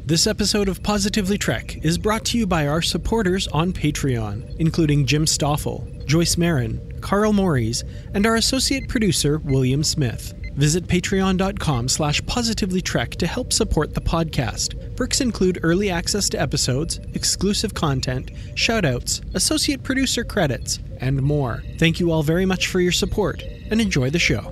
This episode of Positively Trek is brought to you by our supporters on Patreon, including Jim Stoffel, Joyce Marin, Carl Morris, and our associate producer, William Smith. Visit patreon.com/positivelytrek to help support the podcast. Perks include early access to episodes, exclusive content, shoutouts, associate producer credits, and more. Thank you all very much for your support, and enjoy the show.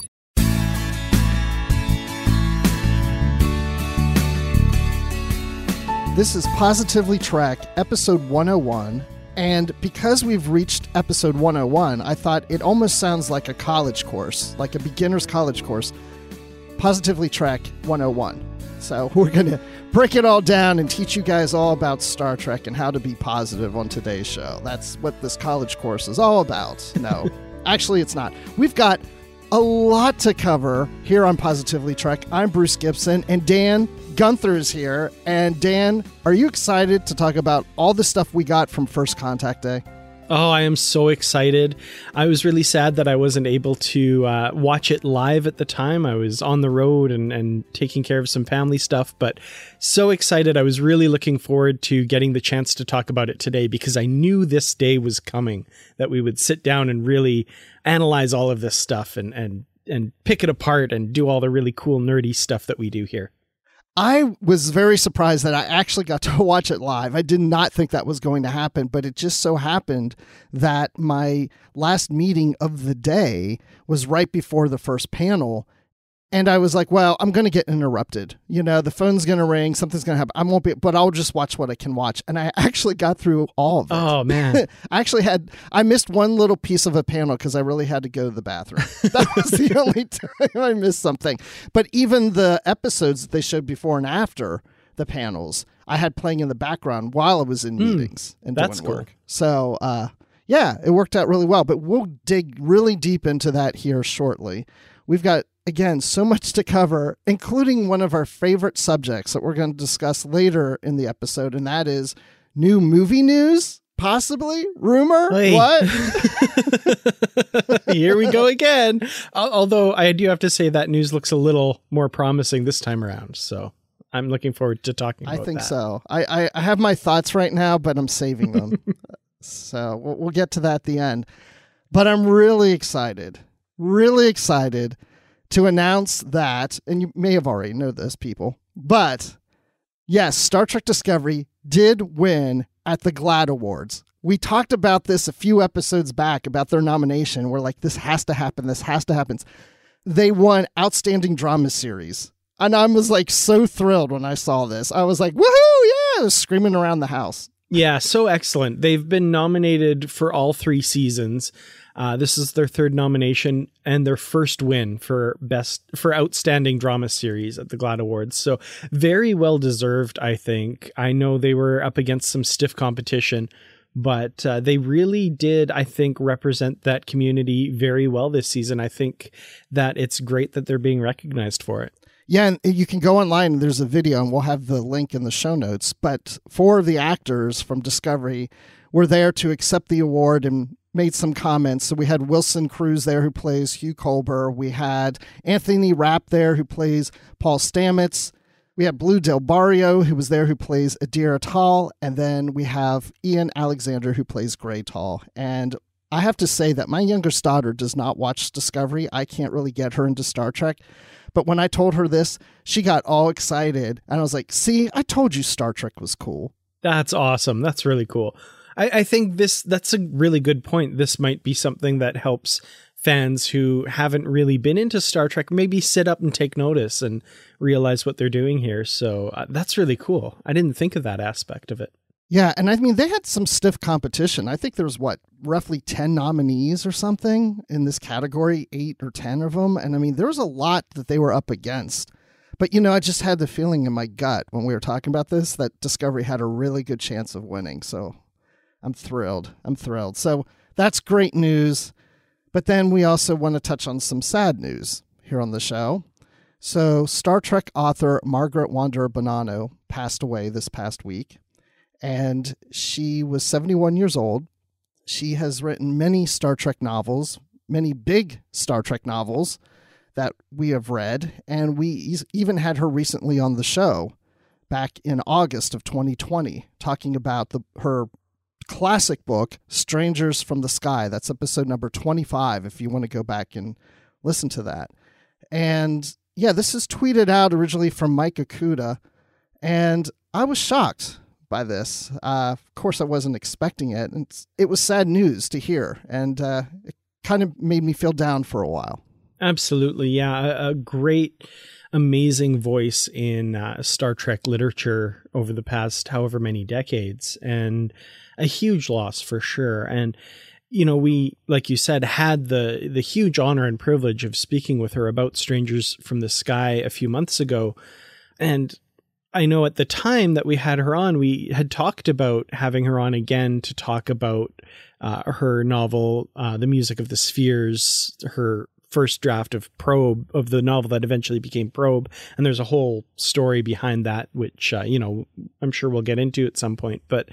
This is Positively Trek, episode 101, and because we've reached episode 101, I thought it almost sounds like a college course, like a beginner's college course, Positively Trek 101. So we're going to break it all down and teach you guys all about Star Trek and how to be positive on today's show. That's what this college course is all about. No, actually it's not. We've got a lot to cover here on Positively Trek. I'm Bruce Gibson, and Dan Gunther is here. And Dan, are you excited to talk about all the stuff we got from First Contact Day? Oh, I am so excited. I was really sad that I wasn't able to watch it live at the time. I was on the road and taking care of some family stuff, but so excited. I was really looking forward to getting the chance to talk about it today because I knew this day was coming, that we would sit down and really analyze all of this stuff and pick it apart and do all the really cool nerdy stuff that we do here. I was very surprised that I actually got to watch it live. I did not think that was going to happen, but it just so happened that my last meeting of the day was right before the first panel. And I was like, well, I'm going to get interrupted. You know, the phone's going to ring, something's going to happen. I won't be, but I'll just watch what I can watch. And I actually got through all of it. Oh, man. I missed one little piece of a panel because I really had to go to the bathroom. That was the only time I missed something. But even the episodes that they showed before and after the panels, I had playing in the background while I was in meetings and doing work. Cool. So, yeah, it worked out really well. But we'll dig really deep into that here shortly. We've got, again, so much to cover, including one of our favorite subjects that we're going to discuss later in the episode, and that is new movie news, possibly? Rumor? Hey. What? Here we go again. Although I do have to say that news looks a little more promising this time around, so I'm looking forward to talking about that. I think so. I have my thoughts right now, but I'm saving them. So we'll get to that at the end. But I'm really excited to announce that, and you may have already know this, people, but yes, Star Trek Discovery did win at the GLAAD Awards. We talked about this a few episodes back about their nomination. We're like, this has to happen. This has to happen. They won Outstanding Drama Series. And I was like so thrilled when I saw this. I was like, woohoo, yeah, I was screaming around the house. Yeah, so excellent. They've been nominated for all 3 seasons. This is their 3rd nomination and their first win for Outstanding Drama Series at the GLAAD Awards. So very well deserved, I think. I know they were up against some stiff competition, but they really did, I think, represent that community very well this season. I think that it's great that they're being recognized for it. Yeah, and you can go online, and there's a video, and we'll have the link in the show notes. But 4 of the actors from Discovery were there to accept the award and made some comments. So we had Wilson Cruz there, who plays Hugh Culber. We had Anthony Rapp there, who plays Paul Stamets. We had Blue Del Barrio, who was there, who plays Adira Tall. And then we have Ian Alexander, who plays Gray Tall. And I have to say that my youngest daughter does not watch Discovery. I can't really get her into Star Trek. But when I told her this, she got all excited. And I was like, see, I told you Star Trek was cool. That's awesome. That's really cool. I think that's a really good point. This might be something that helps fans who haven't really been into Star Trek maybe sit up and take notice and realize what they're doing here. So that's really cool. I didn't think of that aspect of it. Yeah, and I mean, they had some stiff competition. I think there was, roughly 10 nominees or something in this category, 8 or 10 of them. And I mean, there was a lot that they were up against. But, you know, I just had the feeling in my gut when we were talking about this that Discovery had a really good chance of winning. So I'm thrilled. So that's great news. But then we also want to touch on some sad news here on the show. So Star Trek author Margaret Wanderer Bonanno passed away this past week. And she was 71 years old. She has written many Star Trek novels, many big Star Trek novels that we have read. And we even had her recently on the show back in August of 2020, talking about her classic book, Strangers from the Sky. That's episode number 25, if you want to go back and listen to that. And yeah, this is tweeted out originally from Mike Okuda, and I was shocked by this. Of course, I wasn't expecting it. And it was sad news to hear, and it kind of made me feel down for a while. Absolutely, yeah. A great, amazing voice in Star Trek literature over the past however many decades, and a huge loss for sure. And you know, we, like you said, had the huge honor and privilege of speaking with her about Strangers from the Sky a few months ago. And I know at the time that we had her on, we had talked about having her on again to talk about her novel, The Music of the Spheres, her first draft of Probe, of the novel that eventually became Probe. And there's a whole story behind that, which, you know, I'm sure we'll get into at some point. But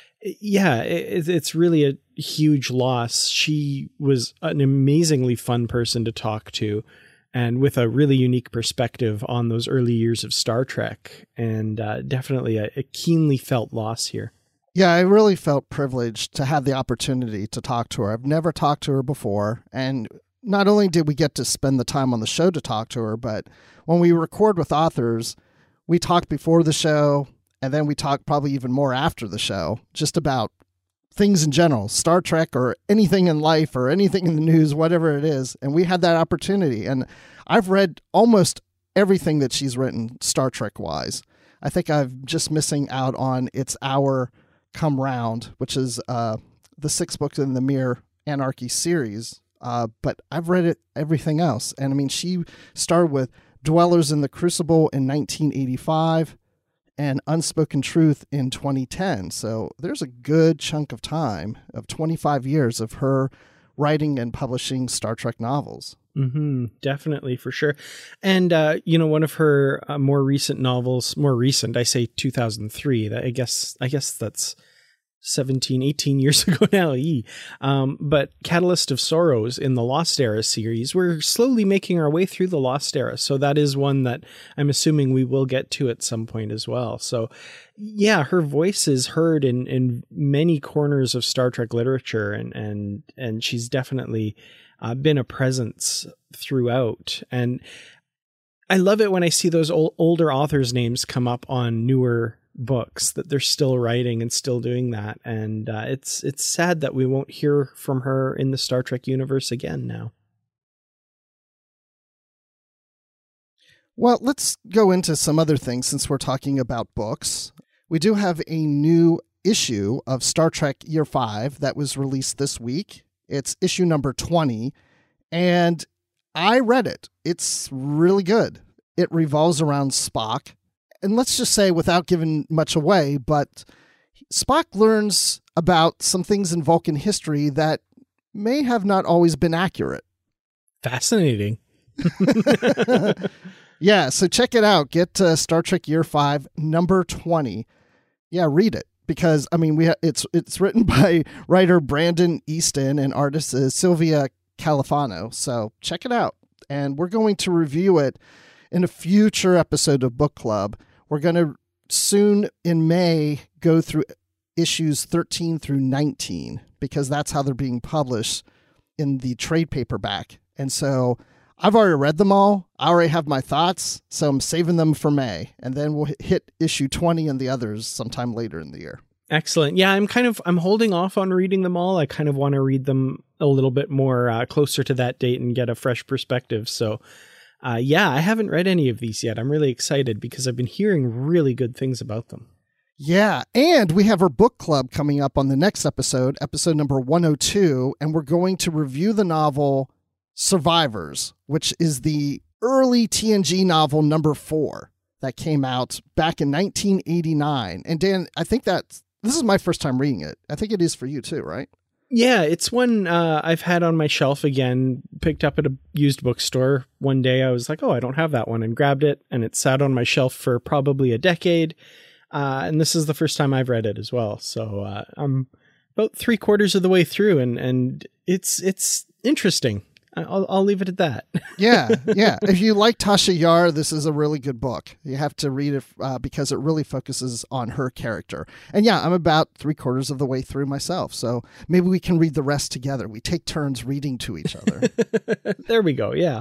yeah, it's really a huge loss. She was an amazingly fun person to talk to, and with a really unique perspective on those early years of Star Trek, and definitely a keenly felt loss here. Yeah, I really felt privileged to have the opportunity to talk to her. I've never talked to her before, and not only did we get to spend the time on the show to talk to her, but when we record with authors, we talk before the show, and then we talk probably even more after the show, just about things in general, Star Trek or anything in life or anything in the news, whatever it is. And we had that opportunity. And I've read almost everything that she's written Star Trek wise. I think I'm just missing out on It's Our Come Round, which is the 6 books in the Mere Anarchy series. But I've read everything else. And I mean, she started with Dwellers in the Crucible in 1985. And Unspoken Truth in 2010. So there's a good chunk of time of 25 years of her writing and publishing Star Trek novels. Mm-hmm, definitely, for sure. And, you know, one of her more recent novels, more recent, I say 2003, I guess that's 17, 18 years ago now. But Catalyst of Sorrows in the Lost Era series, we're slowly making our way through the Lost Era. So that is one that I'm assuming we will get to at some point as well. So yeah, her voice is heard in many corners of Star Trek literature, and she's definitely been a presence throughout. And I love it when I see those older authors' names come up on newer books, that they're still writing and still doing that. And it's sad that we won't hear from her in the Star Trek universe again now. Well, let's go into some other things since we're talking about books. We do have a new issue of Star Trek Year 5 that was released this week. It's issue number 20, and I read it. It's really good. It revolves around Spock. And let's just say, without giving much away, but Spock learns about some things in Vulcan history that may have not always been accurate. Fascinating. Yeah, so check it out. Get Star Trek Year 5, number 20. Yeah, read it. Because, I mean, it's written by writer Brandon Easton and artist Sylvia Califano. So check it out. And we're going to review it in a future episode of Book Club. We're going to soon in May go through issues 13 through 19 because that's how they're being published in the trade paperback. And so I've already read them all. I already have my thoughts, so I'm saving them for May. And then we'll hit issue 20 and the others sometime later in the year. Excellent. Yeah, I'm holding off on reading them all. I kind of want to read them a little bit more closer to that date and get a fresh perspective. So yeah, I haven't read any of these yet. I'm really excited because I've been hearing really good things about them. Yeah, and we have our book club coming up on the next episode number 102, and we're going to review the novel Survivors, which is the early TNG novel number 4 that came out back in 1989. And Dan, I think this is my first time reading it. I think it is for you too, right? Yeah, it's one I've had on my shelf again, picked up at a used bookstore. One day I was like, oh, I don't have that one, and grabbed it, and it sat on my shelf for probably a decade. And this is the first time I've read it as well. So I'm about 3/4 of the way through, and it's interesting. I'll leave it at that. Yeah. If you like Tasha Yar, this is a really good book. You have to read it because it really focuses on her character. And yeah, I'm about 3/4 of the way through myself. So maybe we can read the rest together. We take turns reading to each other. There we go. Yeah.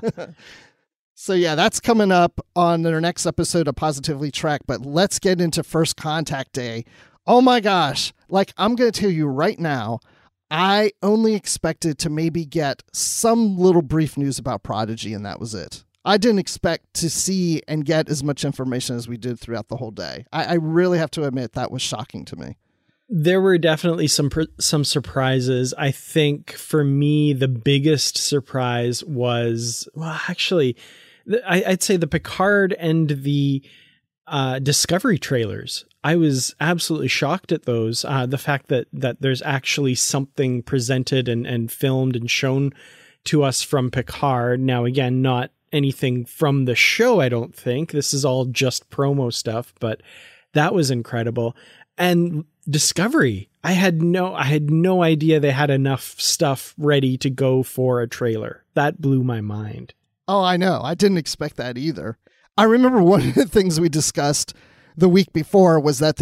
So yeah, that's coming up on their next episode of Positively Trek. But let's get into First Contact Day. Oh my gosh. Like, I'm going to tell you right now, I only expected to maybe get some little brief news about Prodigy, and that was it. I didn't expect to see and get as much information as we did throughout the whole day. I really have to admit that was shocking to me. There were definitely some surprises. I think for me, the biggest surprise was, well, actually, I'd say the Picard and the Discovery trailers. I was absolutely shocked at those. The fact that there's actually something presented and filmed and shown to us from Picard. Now, again, not anything from the show, I don't think. This is all just promo stuff, but that was incredible. And Discovery, I had no idea they had enough stuff ready to go for a trailer. That blew my mind. Oh, I know. I didn't expect that either. I remember one of the things we discussed the week before was that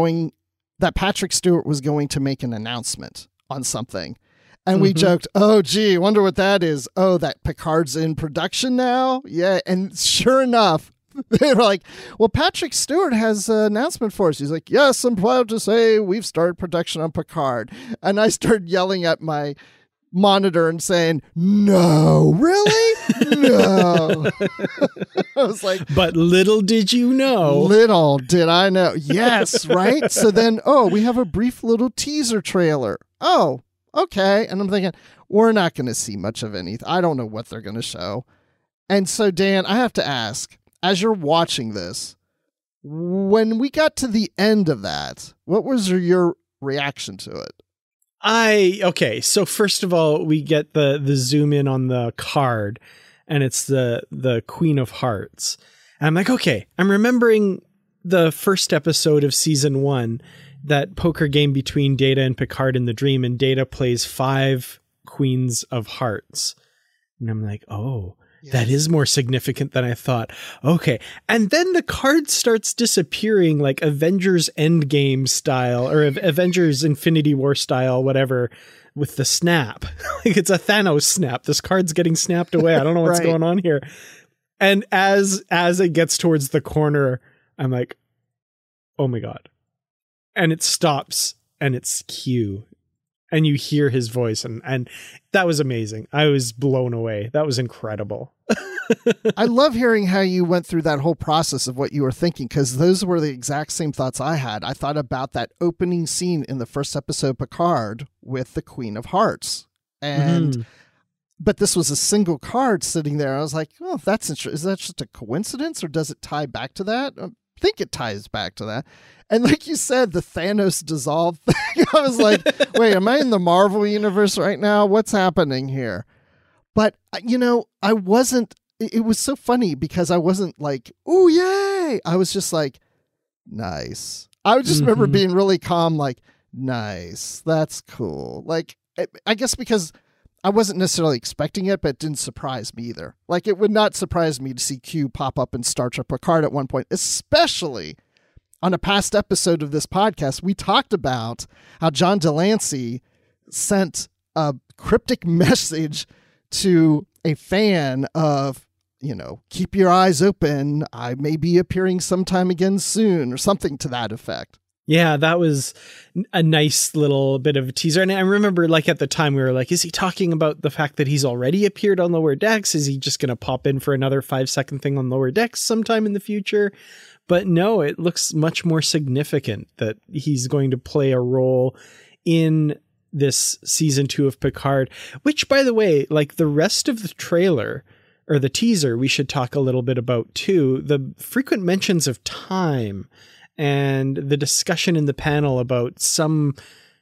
that Patrick Stewart was going to make an announcement on something. And we joked, oh, gee, wonder what that is. Oh, that Picard's in production now? Yeah. And sure enough, they were like, well, Patrick Stewart has an announcement for us. He's like, yes, I'm proud to say we've started production on Picard. And I started yelling at my monitor and saying, no, really? No. I was like, but little did you know. Little did I know. Yes, right? So then, we have a brief little teaser trailer. Oh, okay. And I'm thinking, we're not going to see much of anything. I don't know what they're going to show. And so, Dan, I have to ask, as you're watching this, when we got to the end of that, what was your reaction to it? Okay, so first of all, we get the zoom in on the card, and it's the Queen of Hearts. And I'm like, okay, I'm remembering the first episode of season 1, that poker game between Data and Picard in the dream, and Data plays 5 Queens of Hearts. And I'm like, oh, that is more significant than I thought. Okay. And then the card starts disappearing like Avengers Endgame style, or Avengers Infinity War style, whatever, with the snap. Like it's a Thanos snap. This card's getting snapped away. I don't know what's going on here. And as it gets towards the corner, I'm like, oh my God. And it stops and it's Q. And you hear his voice, and that was amazing. I was blown away. That was incredible. I love hearing how you went through that whole process of what you were thinking, because those were the exact same thoughts I had. I thought about that opening scene in the first episode Picard with the Queen of Hearts. And but this was a single card sitting there. I was like, oh, that's interesting. Is that just a coincidence, or does it tie back to that? I think it ties back to that. And like you said, the Thanos dissolve thing, I was like, wait, am I in the Marvel universe right now? What's happening here? But, I wasn't, it was so funny because I wasn't like, oh, yay. I was just like, nice. I just remember being really calm, like, nice. That's cool. Like, I guess because I wasn't necessarily expecting it, but it didn't surprise me either. Like, it would not surprise me to see Q pop up in Star Trek Picard at one point, especially on a past episode of this podcast. We talked about how John Delancey sent a cryptic message to a fan of, keep your eyes open. I may be appearing sometime again soon, or something to that effect. Yeah, that was a nice little bit of a teaser. And I remember, like, at the time we were like, is he talking about the fact that he's already appeared on Lower Decks? Is he just going to pop in for another 5-second thing on Lower Decks sometime in the future? But no, it looks much more significant that he's going to play a role in this season 2 of Picard, which, by the way, like the rest of the trailer or the teaser, we should talk a little bit about too. The frequent mentions of time and the discussion in the panel about some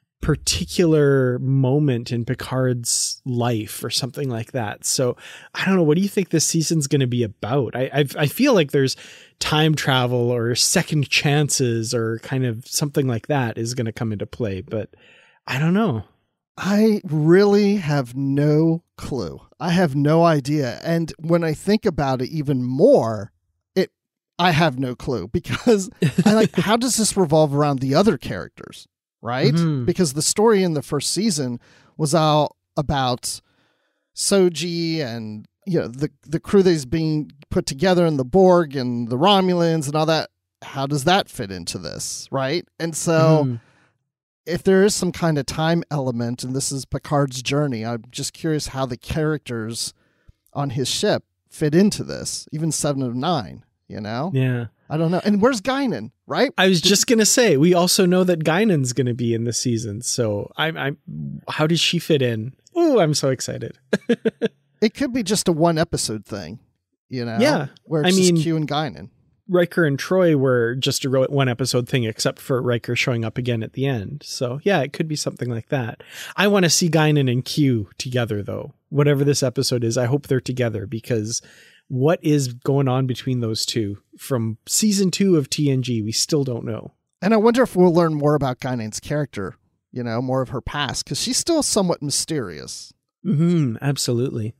particular moment in Picard's life or something like that. So I don't know. What do you think this season's going to be about? I feel like there's time travel or second chances or kind of something like that is going to come into play, but I don't know. I really have no clue. I have no idea. And when I think about it even more, I have no clue because how does this revolve around the other characters, right? Mm-hmm. Because the story in the first season was all about Soji and the crew that's being put together and the Borg and the Romulans and all that. How does that fit into this, right? And so if there is some kind of time element and this is Picard's journey, I'm just curious how the characters on his ship fit into this, even 7 of 9. Yeah. I don't know. And where's Guinan, right? I was just going to say, we also know that Guinan's going to be in the season. So how does she fit in? Oh, I'm so excited. It could be just a 1 episode thing, Yeah. Where it's just Q and Guinan. Riker and Troy were just a 1 episode thing, except for Riker showing up again at the end. So yeah, it could be something like that. I want to see Guinan and Q together though. Whatever this episode is, I hope they're together because what is going on between those two from season 2 of TNG? We still don't know. And I wonder if we'll learn more about Guinan's character, more of her past, because she's still somewhat mysterious. Absolutely.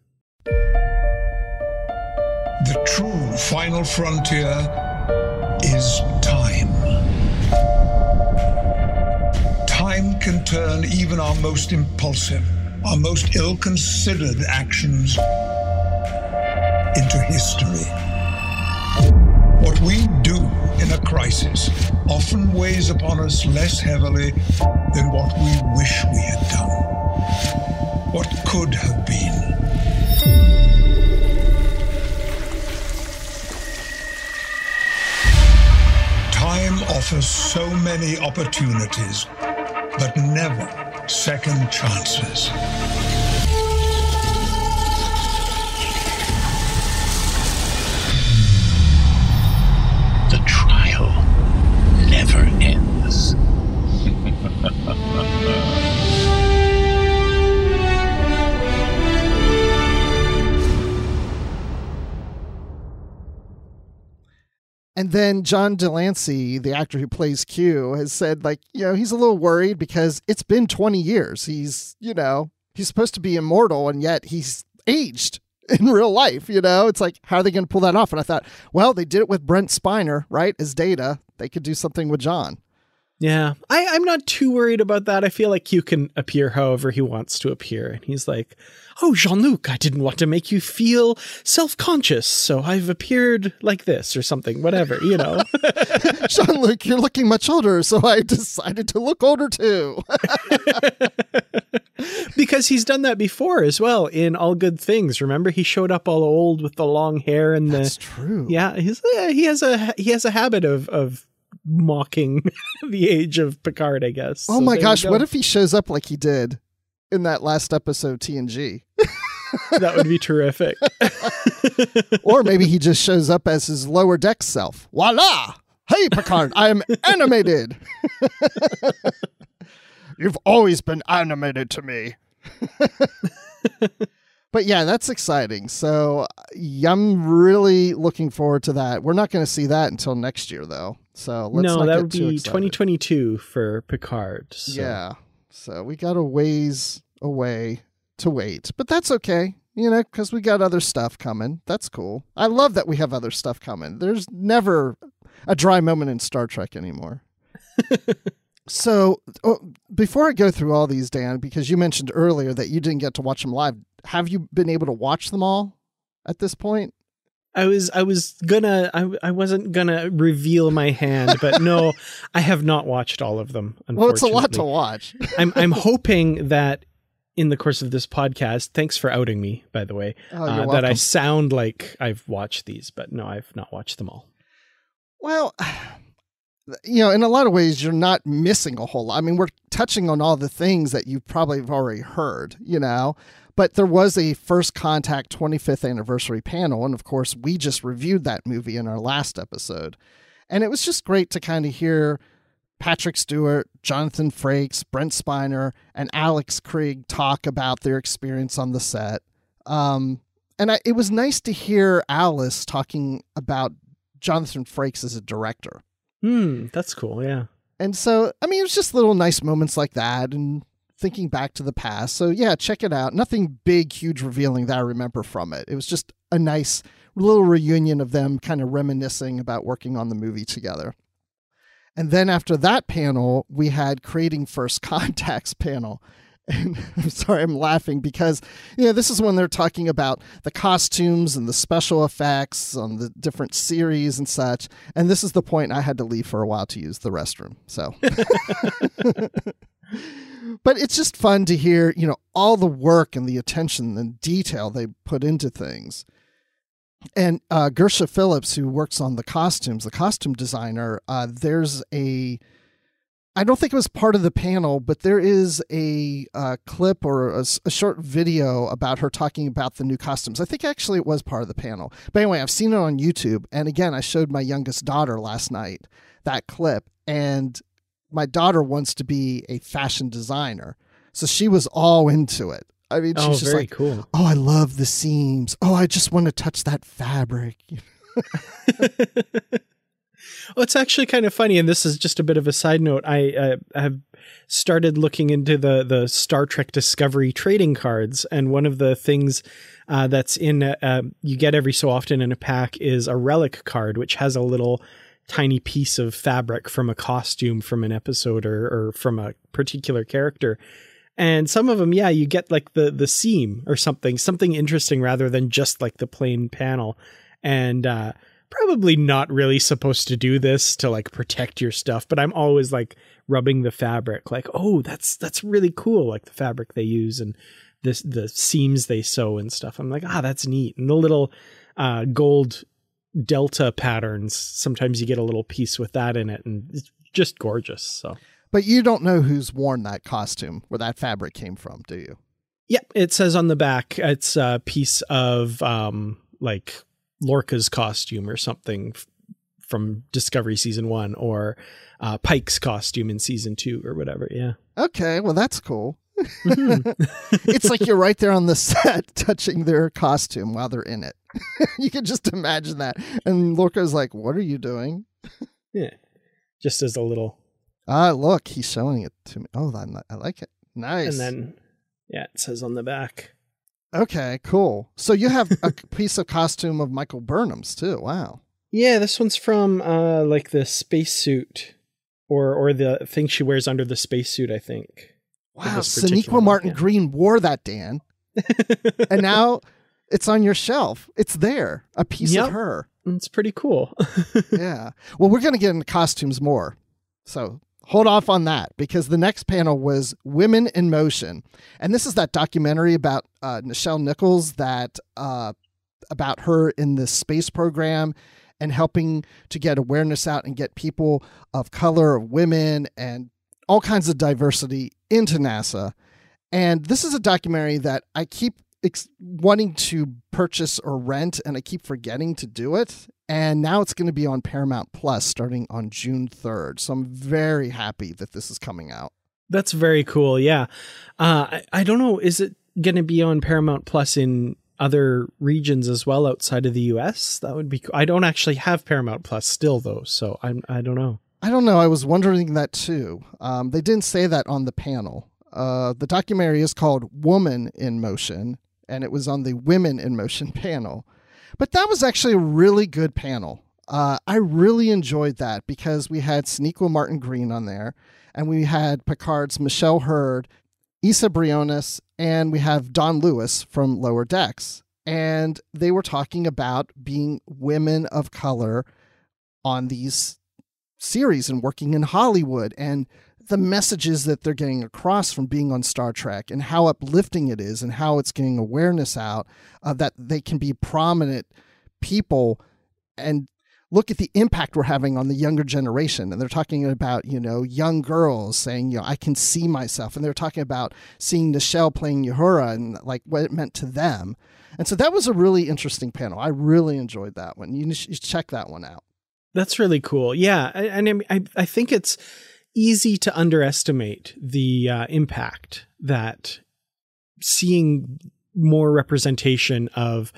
The true final frontier is time. Time can turn even our most impulsive, our most ill-considered actions into history. What we do in a crisis often weighs upon us less heavily than what we wish we had done. What could have been. Time offers so many opportunities, but never second chances. The trial never ends. And then John Delancey, the actor who plays Q, has said, he's a little worried because it's been 20 years. He's supposed to be immortal, and yet he's aged in real life. It's like, how are they going to pull that off? And I thought, well, they did it with Brent Spiner, right? As Data. They could do something with John. Yeah, I'm not too worried about that. I feel like Q can appear however he wants to appear. And he's like, oh, Jean-Luc, I didn't want to make you feel self-conscious, so I've appeared like this or something, whatever, Jean-Luc, you're looking much older, so I decided to look older too. Because he's done that before as well in All Good Things. Remember, he showed up all old with the long hair and That's true. Yeah, he has a habit of mocking the age of Picard, I guess. Oh my gosh, what if he shows up like he did in that last episode TNG? That would be terrific. Or maybe he just shows up as his lower deck self. Voila! Hey, Picard, I am animated. You've always been animated to me. But yeah, that's exciting. So I'm really looking forward to that. We're not going to see that until next year, though. So let's not that get would too be excited. 2022 for Picard. So. Yeah. So we got a ways away to wait, but that's okay. Because we got other stuff coming. That's cool. I love that we have other stuff coming. There's never a dry moment in Star Trek anymore. So before I go through all these, Dan, because you mentioned earlier that you didn't get to watch them live, have you been able to watch them all at this point? I wasn't gonna reveal my hand, but no, I have not watched all of them. Well, it's a lot to watch. I'm hoping that in the course of this podcast, thanks for outing me, by the way, that I sound like I've watched these, but no, I've not watched them all. Well, in a lot of ways, you're not missing a whole lot. I mean, we're touching on all the things that you probably have already heard, but there was a First Contact 25th anniversary panel. And of course, we just reviewed that movie in our last episode. And it was just great to kind of hear Patrick Stewart, Jonathan Frakes, Brent Spiner, and Alex Krieg talk about their experience on the set. It was nice to hear Alice talking about Jonathan Frakes as a director. That's cool. Yeah. And so, it was just little nice moments like that. And thinking back to the past. So yeah, check it out. Nothing big, huge revealing that I remember from it. It was just a nice little reunion of them kind of reminiscing about working on the movie together. And then after that panel, we had Creating First Contacts panel. And I'm sorry, I'm laughing because, this is when they're talking about the costumes and the special effects on the different series and such. And this is the point I had to leave for a while to use the restroom. So, but it's just fun to hear, all the work and the attention and detail they put into things. And Gersha Phillips, who works on the costumes, the costume designer, there's I don't think it was part of the panel, but there is a clip or a short video about her talking about the new costumes. I think actually it was part of the panel. But anyway, I've seen it on YouTube. And again, I showed my youngest daughter last night that clip. And my daughter wants to be a fashion designer. So she was all into it. I mean, she's just very like, cool. Oh, I love the seams. Oh, I just want to touch that fabric. Well, it's actually kind of funny, and this is just a bit of a side note. I have started looking into the Star Trek Discovery trading cards, and one of the things that's in you get every so often in a pack is a relic card, which has a little tiny piece of fabric from a costume from an episode or from a particular character. And some of them, you get like the seam or something interesting rather than just like the plain panel. And probably not really supposed to do this to like protect your stuff, but I'm always like rubbing the fabric like, oh, that's really cool. Like the fabric they use and the seams they sew and stuff. I'm like, that's neat. And the little gold delta patterns, sometimes you get a little piece with that in it, and it's just gorgeous. So. But you don't know who's worn that costume, where that fabric came from, do you? Yeah, it says on the back, it's a piece of like Lorca's costume or something from Discovery Season 1 or Pike's costume in Season 2 or whatever, yeah. Okay, well, that's cool. It's like you're right there on the set touching their costume while they're in it. You can just imagine that. And Lorca's like, what are you doing? Yeah, just as a little... look, he's showing it to me. Oh, I like it. Nice. And then, it says on the back. Okay, cool. So you have a piece of costume of Michael Burnham's too. Wow. Yeah, this one's from like the spacesuit or the thing she wears under the spacesuit, I think. Wow, Sonequa Martin Green wore that, Dan. And now it's on your shelf. It's there. A piece of her. It's pretty cool. Yeah. Well, we're going to get into costumes more. So hold off on that, because the next panel was Women in Motion. And this is that documentary about Nichelle Nichols that about her in the space program and helping to get awareness out and get people of color, women, and all kinds of diversity into NASA. And this is a documentary that I keep wanting to purchase or rent, and I keep forgetting to do it. And now it's going to be on Paramount Plus starting on June 3rd. So I'm very happy that this is coming out. That's very cool. Yeah. I don't know. Is it going to be on Paramount Plus in other regions as well outside of the US? That would be cool. I don't actually have Paramount Plus still, though. So I don't know. I don't know. I was wondering that too. They didn't say that on the panel. The documentary is called Woman in Motion, and it was on the Women in Motion panel. But that was actually a really good panel. I really enjoyed that because we had Sonequa Martin Green on there, and we had Picard's Michelle Hurd, Issa Briones, and we have Don Lewis from Lower Decks. And they were talking about being women of color on these series and working in Hollywood, and the messages that they're getting across from being on Star Trek and how uplifting it is and how it's getting awareness out that they can be prominent people and look at the impact we're having on the younger generation. And they're talking about, young girls saying, I can see myself. And they're talking about seeing Nichelle playing Uhura and like what it meant to them. And so that was a really interesting panel. I really enjoyed that one. You should check that one out. That's really cool. Yeah. And I think it's easy to underestimate the impact that seeing more representation of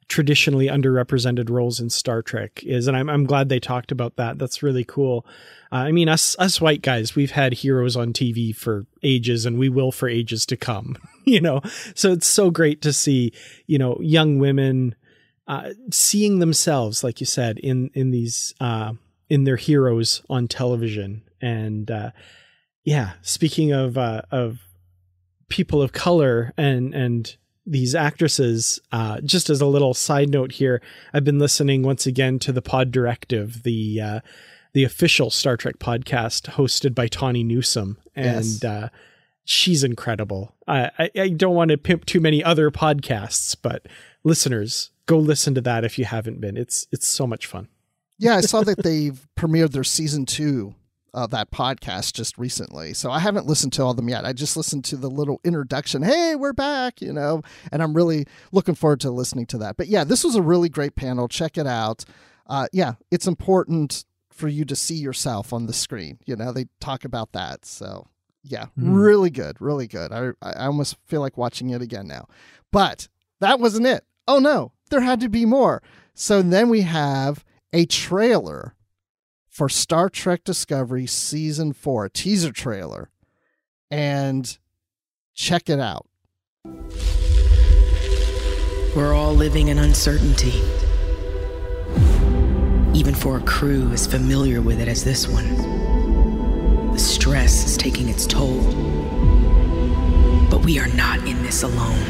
traditionally underrepresented roles in Star Trek is. And I'm glad they talked about that. That's really cool. I mean, us white guys, we've had heroes on TV for ages, and we will for ages to come, so it's so great to see, young women seeing themselves, like you said, in these, in their heroes on television. And speaking of people of color and these actresses, just as a little side note here, I've been listening once again to the Pod Directive, the official Star Trek podcast hosted by Tawny Newsome. And she's incredible. I don't want to pimp too many other podcasts, but listeners, go listen to that if you haven't been. It's so much fun. Yeah, I saw that they've premiered their season 2 of that podcast just recently. So I haven't listened to all of them yet. I just listened to the little introduction. Hey, we're back, and I'm really looking forward to listening to that. But yeah, this was a really great panel. Check it out. It's important for you to see yourself on the screen. They talk about that. So yeah, really good. Really good. I almost feel like watching it again now. But that wasn't it. Oh no, there had to be more. So then we have a trailer for Star Trek Discovery Season 4, a teaser trailer. And check it out. We're all living in uncertainty. Even for a crew as familiar with it as this one. The stress is taking its toll. But we are not in this alone.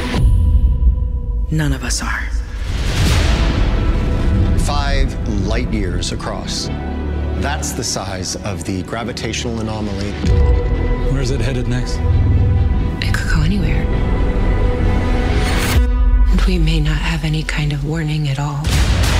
None of us are. 5 light years across. That's the size of the gravitational anomaly. Where's it headed next? It could go anywhere. And we may not have any kind of warning at all.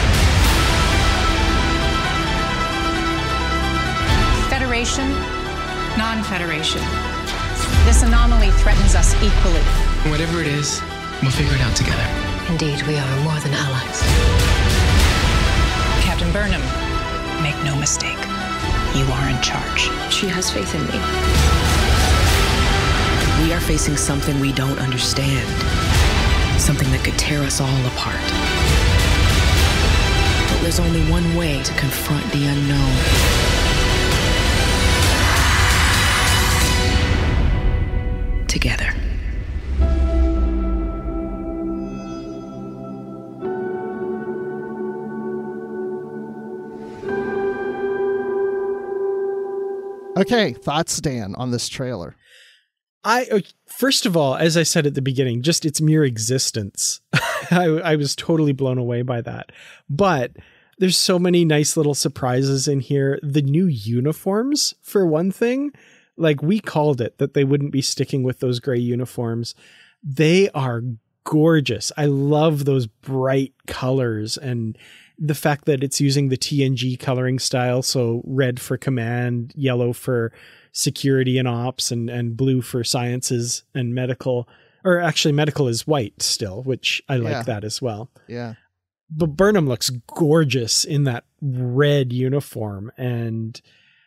Federation, non-Federation. This anomaly threatens us equally. Whatever it is, we'll figure it out together. Indeed, we are more than allies. Captain Burnham, make no mistake. You are in charge. She has faith in me. We are facing something we don't understand. Something that could tear us all apart. But there's only one way to confront the unknown. Together. Okay, thoughts, Dan, on this trailer? First of all, as I said at the beginning, just its mere existence, I was totally blown away by that. But there's so many nice little surprises in here. The new uniforms, for one thing, like we called it that they wouldn't be sticking with those gray uniforms. They are gorgeous. I love those bright colors and the fact that it's using the TNG coloring style. So red for command, yellow for security and ops, and blue for sciences and medical. Or actually medical is white still, which I like that as well. Yeah. But Burnham looks gorgeous in that red uniform. And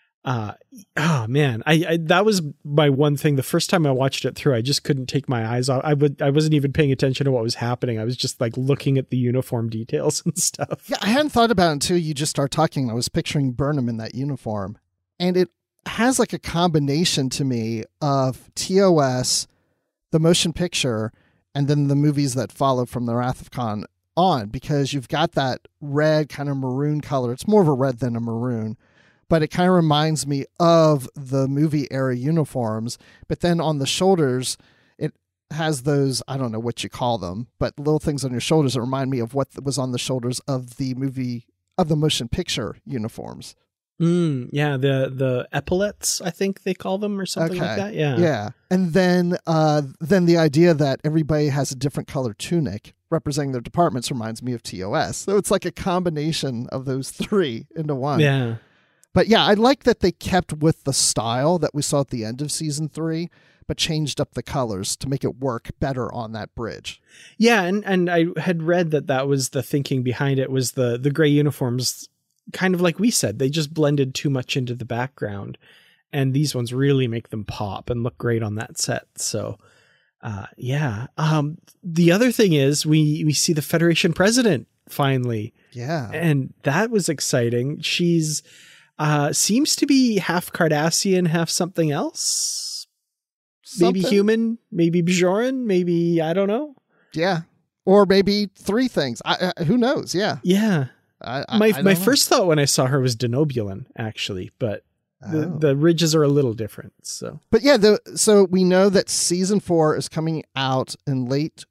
oh man, I that was my one thing. The first time I watched it through, I just couldn't take my eyes off. I wasn't even paying attention to what was happening. I was just like looking at the uniform details and stuff. Yeah, I hadn't thought about it until you just started talking. I was picturing Burnham in that uniform, and it has like a combination to me of TOS, the motion picture, and then the movies that follow from the Wrath of Khan on, because you've got that red kind of maroon color. It's more of a red than a maroon, but it kind of reminds me of the movie era uniforms. But then on the shoulders, it has those, I don't know what you call them, but little things on your shoulders that remind me of what was on the shoulders of the movie, of the motion picture uniforms. Yeah, the epaulets, I think they call them, or something like that. Yeah. Yeah. And then the idea that everybody has a different color tunic representing their departments reminds me of TOS. So it's like a combination of those three into one. Yeah. But yeah, I like that they kept with the style that we saw at the end of season 3, but changed up the colors to make it work better on that bridge. Yeah, and I had read that was the thinking behind it, was the gray uniforms, kind of like we said, they just blended too much into the background, and these ones really make them pop and look great on that set. So Yeah. The other thing is we see the Federation president finally. Yeah. And that was exciting. She's seems to be half Cardassian, half something else. Maybe human, maybe Bajoran, maybe, I don't know. Yeah. Or maybe three things. Who knows? Yeah. Yeah. My first thought when I saw her was Denobulan, actually, but the ridges are a little different. So, but yeah, so we know that season 4 is coming out in late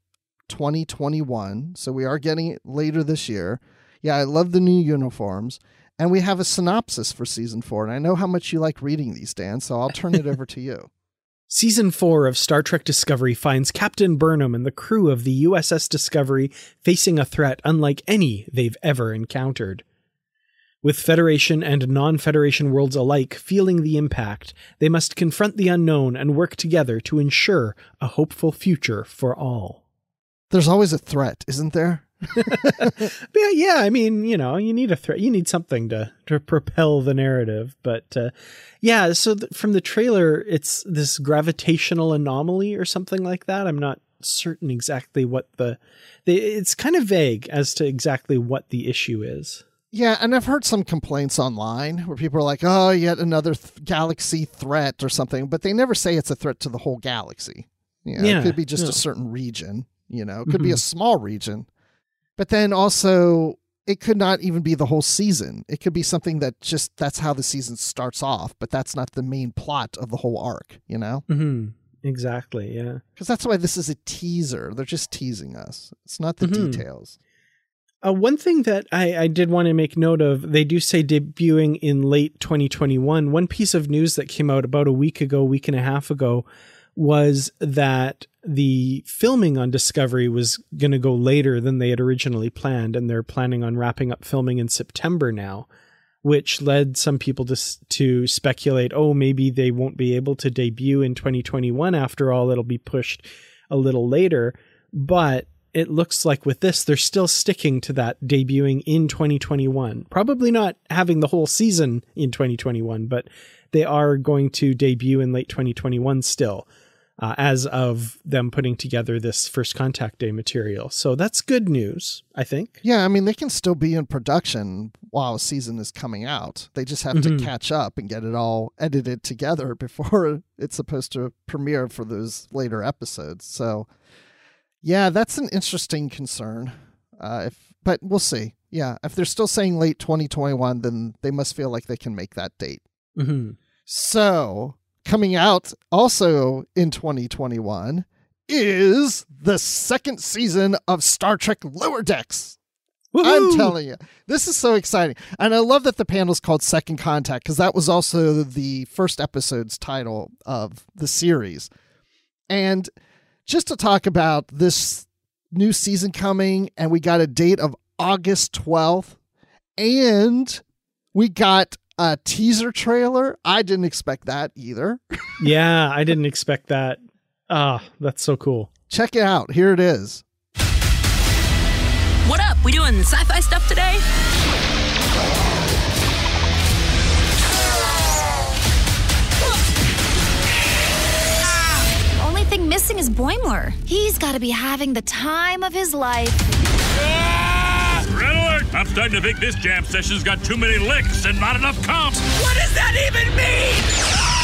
2021. So we are getting it later this year. Yeah, I love the new uniforms. And we have a synopsis for season 4. And I know how much you like reading these, Dan, so I'll turn it over to you. Season 4 of Star Trek Discovery finds Captain Burnham and the crew of the USS Discovery facing a threat unlike any they've ever encountered. With Federation and non-Federation worlds alike feeling the impact, they must confront the unknown and work together to ensure a hopeful future for all. There's always a threat, isn't there? Yeah, I mean, you need a threat. You need something to propel the narrative. But yeah, so from the trailer, it's this gravitational anomaly or something like that. I'm not certain exactly what it's kind of vague as to exactly what the issue is. Yeah, and I've heard some complaints online where people are like, oh, yet another galaxy threat or something, but they never say it's a threat to the whole galaxy. It could be just a certain region, it could be a small region. But then also, it could not even be the whole season. It could be something that that's how the season starts off, but that's not the main plot of the whole arc, Mm-hmm. Exactly, yeah. Because that's why this is a teaser. They're just teasing us. It's not the details. One thing that I did want to make note of, they do say debuting in late 2021. One piece of news that came out about a week and a half ago was that the filming on Discovery was going to go later than they had originally planned, and they're planning on wrapping up filming in September now, which led some people to speculate, maybe they won't be able to debut in 2021 after all, it'll be pushed a little later. But it looks like with this, they're still sticking to that debuting in 2021. Probably not having the whole season in 2021, but they are going to debut in late 2021 still, as of them putting together this First Contact Day material. So that's good news, I think. Yeah, I mean, they can still be in production while a season is coming out. They just have to catch up and get it all edited together before it's supposed to premiere for those later episodes. So yeah, that's an interesting concern. But we'll see. Yeah, if they're still saying late 2021, then they must feel like they can make that date. Mm-hmm. So coming out also in 2021 is the second season of Star Trek Lower Decks. Woo-hoo! I'm telling you, this is so exciting. And I love that the panel's called Second Contact, because that was also the first episode's title of the series. And just to talk about this new season coming, and we got a date of August 12th, and we got a teaser trailer. I didn't expect that either. Yeah, I didn't expect that. That's so cool. Check it out. Here it is. What up? We doing sci-fi stuff today? Only thing missing is Boimler. He's got to be having the time of his life. Red alert! I'm starting to think this jam session's got too many licks and not enough comps. What does that even mean?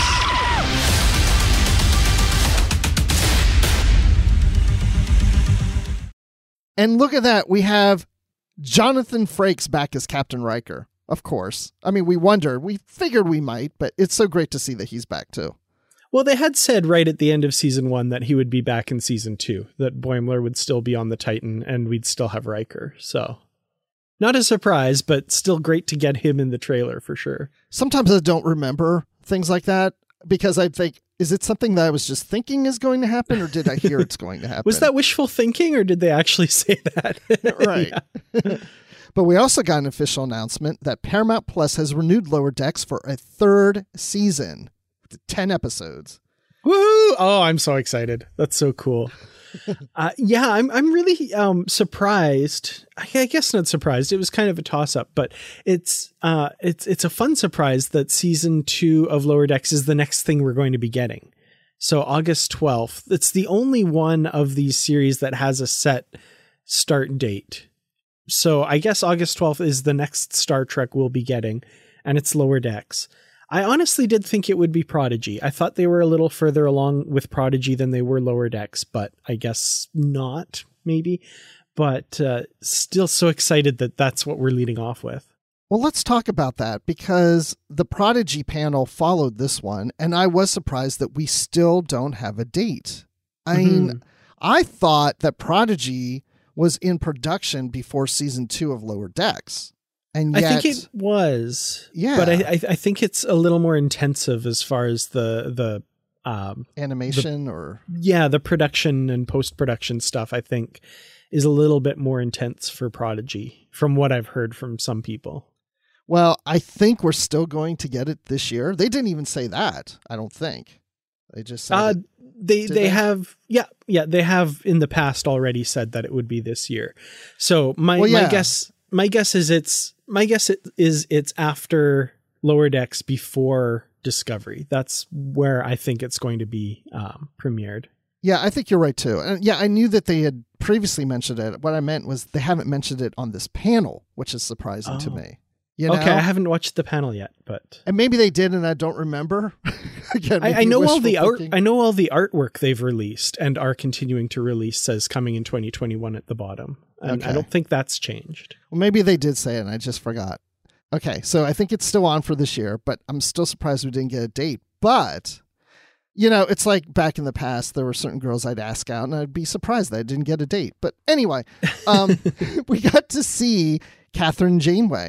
And look at that. We have Jonathan Frakes back as Captain Riker, of course. I mean, we figured we might, but it's so great to see that he's back too. Well, they had said right at the end of season 1 that he would be back in season 2, that Boimler would still be on the Titan and we'd still have Riker. So not a surprise, but still great to get him in the trailer for sure. Sometimes I don't remember things like that because I think, is it something that I was just thinking is going to happen, or did I hear it's going to happen? Was that wishful thinking, or did they actually say that? Right. Yeah. But we also got an official announcement that Paramount Plus has renewed Lower Decks for a third season, 10 episodes. Woo! Oh, I'm so excited. That's so cool. Yeah, I'm really surprised. I guess not surprised. It was kind of a toss-up, but it's a fun surprise that season 2 of Lower Decks is the next thing we're going to be getting. So August 12th. It's the only one of these series that has a set start date. So I guess August 12th is the next Star Trek we'll be getting, and it's Lower Decks. I honestly did think it would be Prodigy. I thought they were a little further along with Prodigy than they were Lower Decks, but I guess not, maybe. But still so excited that that's what we're leading off with. Well, let's talk about that, because the Prodigy panel followed this one, and I was surprised that we still don't have a date. I mean, I thought that Prodigy was in production before season 2 of Lower Decks. And yet, I think it was. Yeah. But I think it's a little more intensive as far as the animation the production and post-production stuff, I think, is a little bit more intense for Prodigy, from what I've heard from some people. Well, I think we're still going to get it this year. They didn't even say that, I don't think. They just said they have they have in the past already said that it would be this year. So my guess is it's after Lower Decks, before Discovery. That's where I think it's going to be premiered. Yeah, I think you're right too. And yeah, I knew that they had previously mentioned it. What I meant was they haven't mentioned it on this panel, which is surprising to me. You know? Okay, I haven't watched the panel yet, but maybe they did, and I don't remember. Again, I know all the artwork they've released and are continuing to release says coming in 2021 at the bottom. And I don't think that's changed. Well, maybe they did say it and I just forgot. Okay, so I think it's still on for this year, but I'm still surprised we didn't get a date. But, you know, it's like back in the past, there were certain girls I'd ask out and I'd be surprised that I didn't get a date. But anyway, we got to see Captain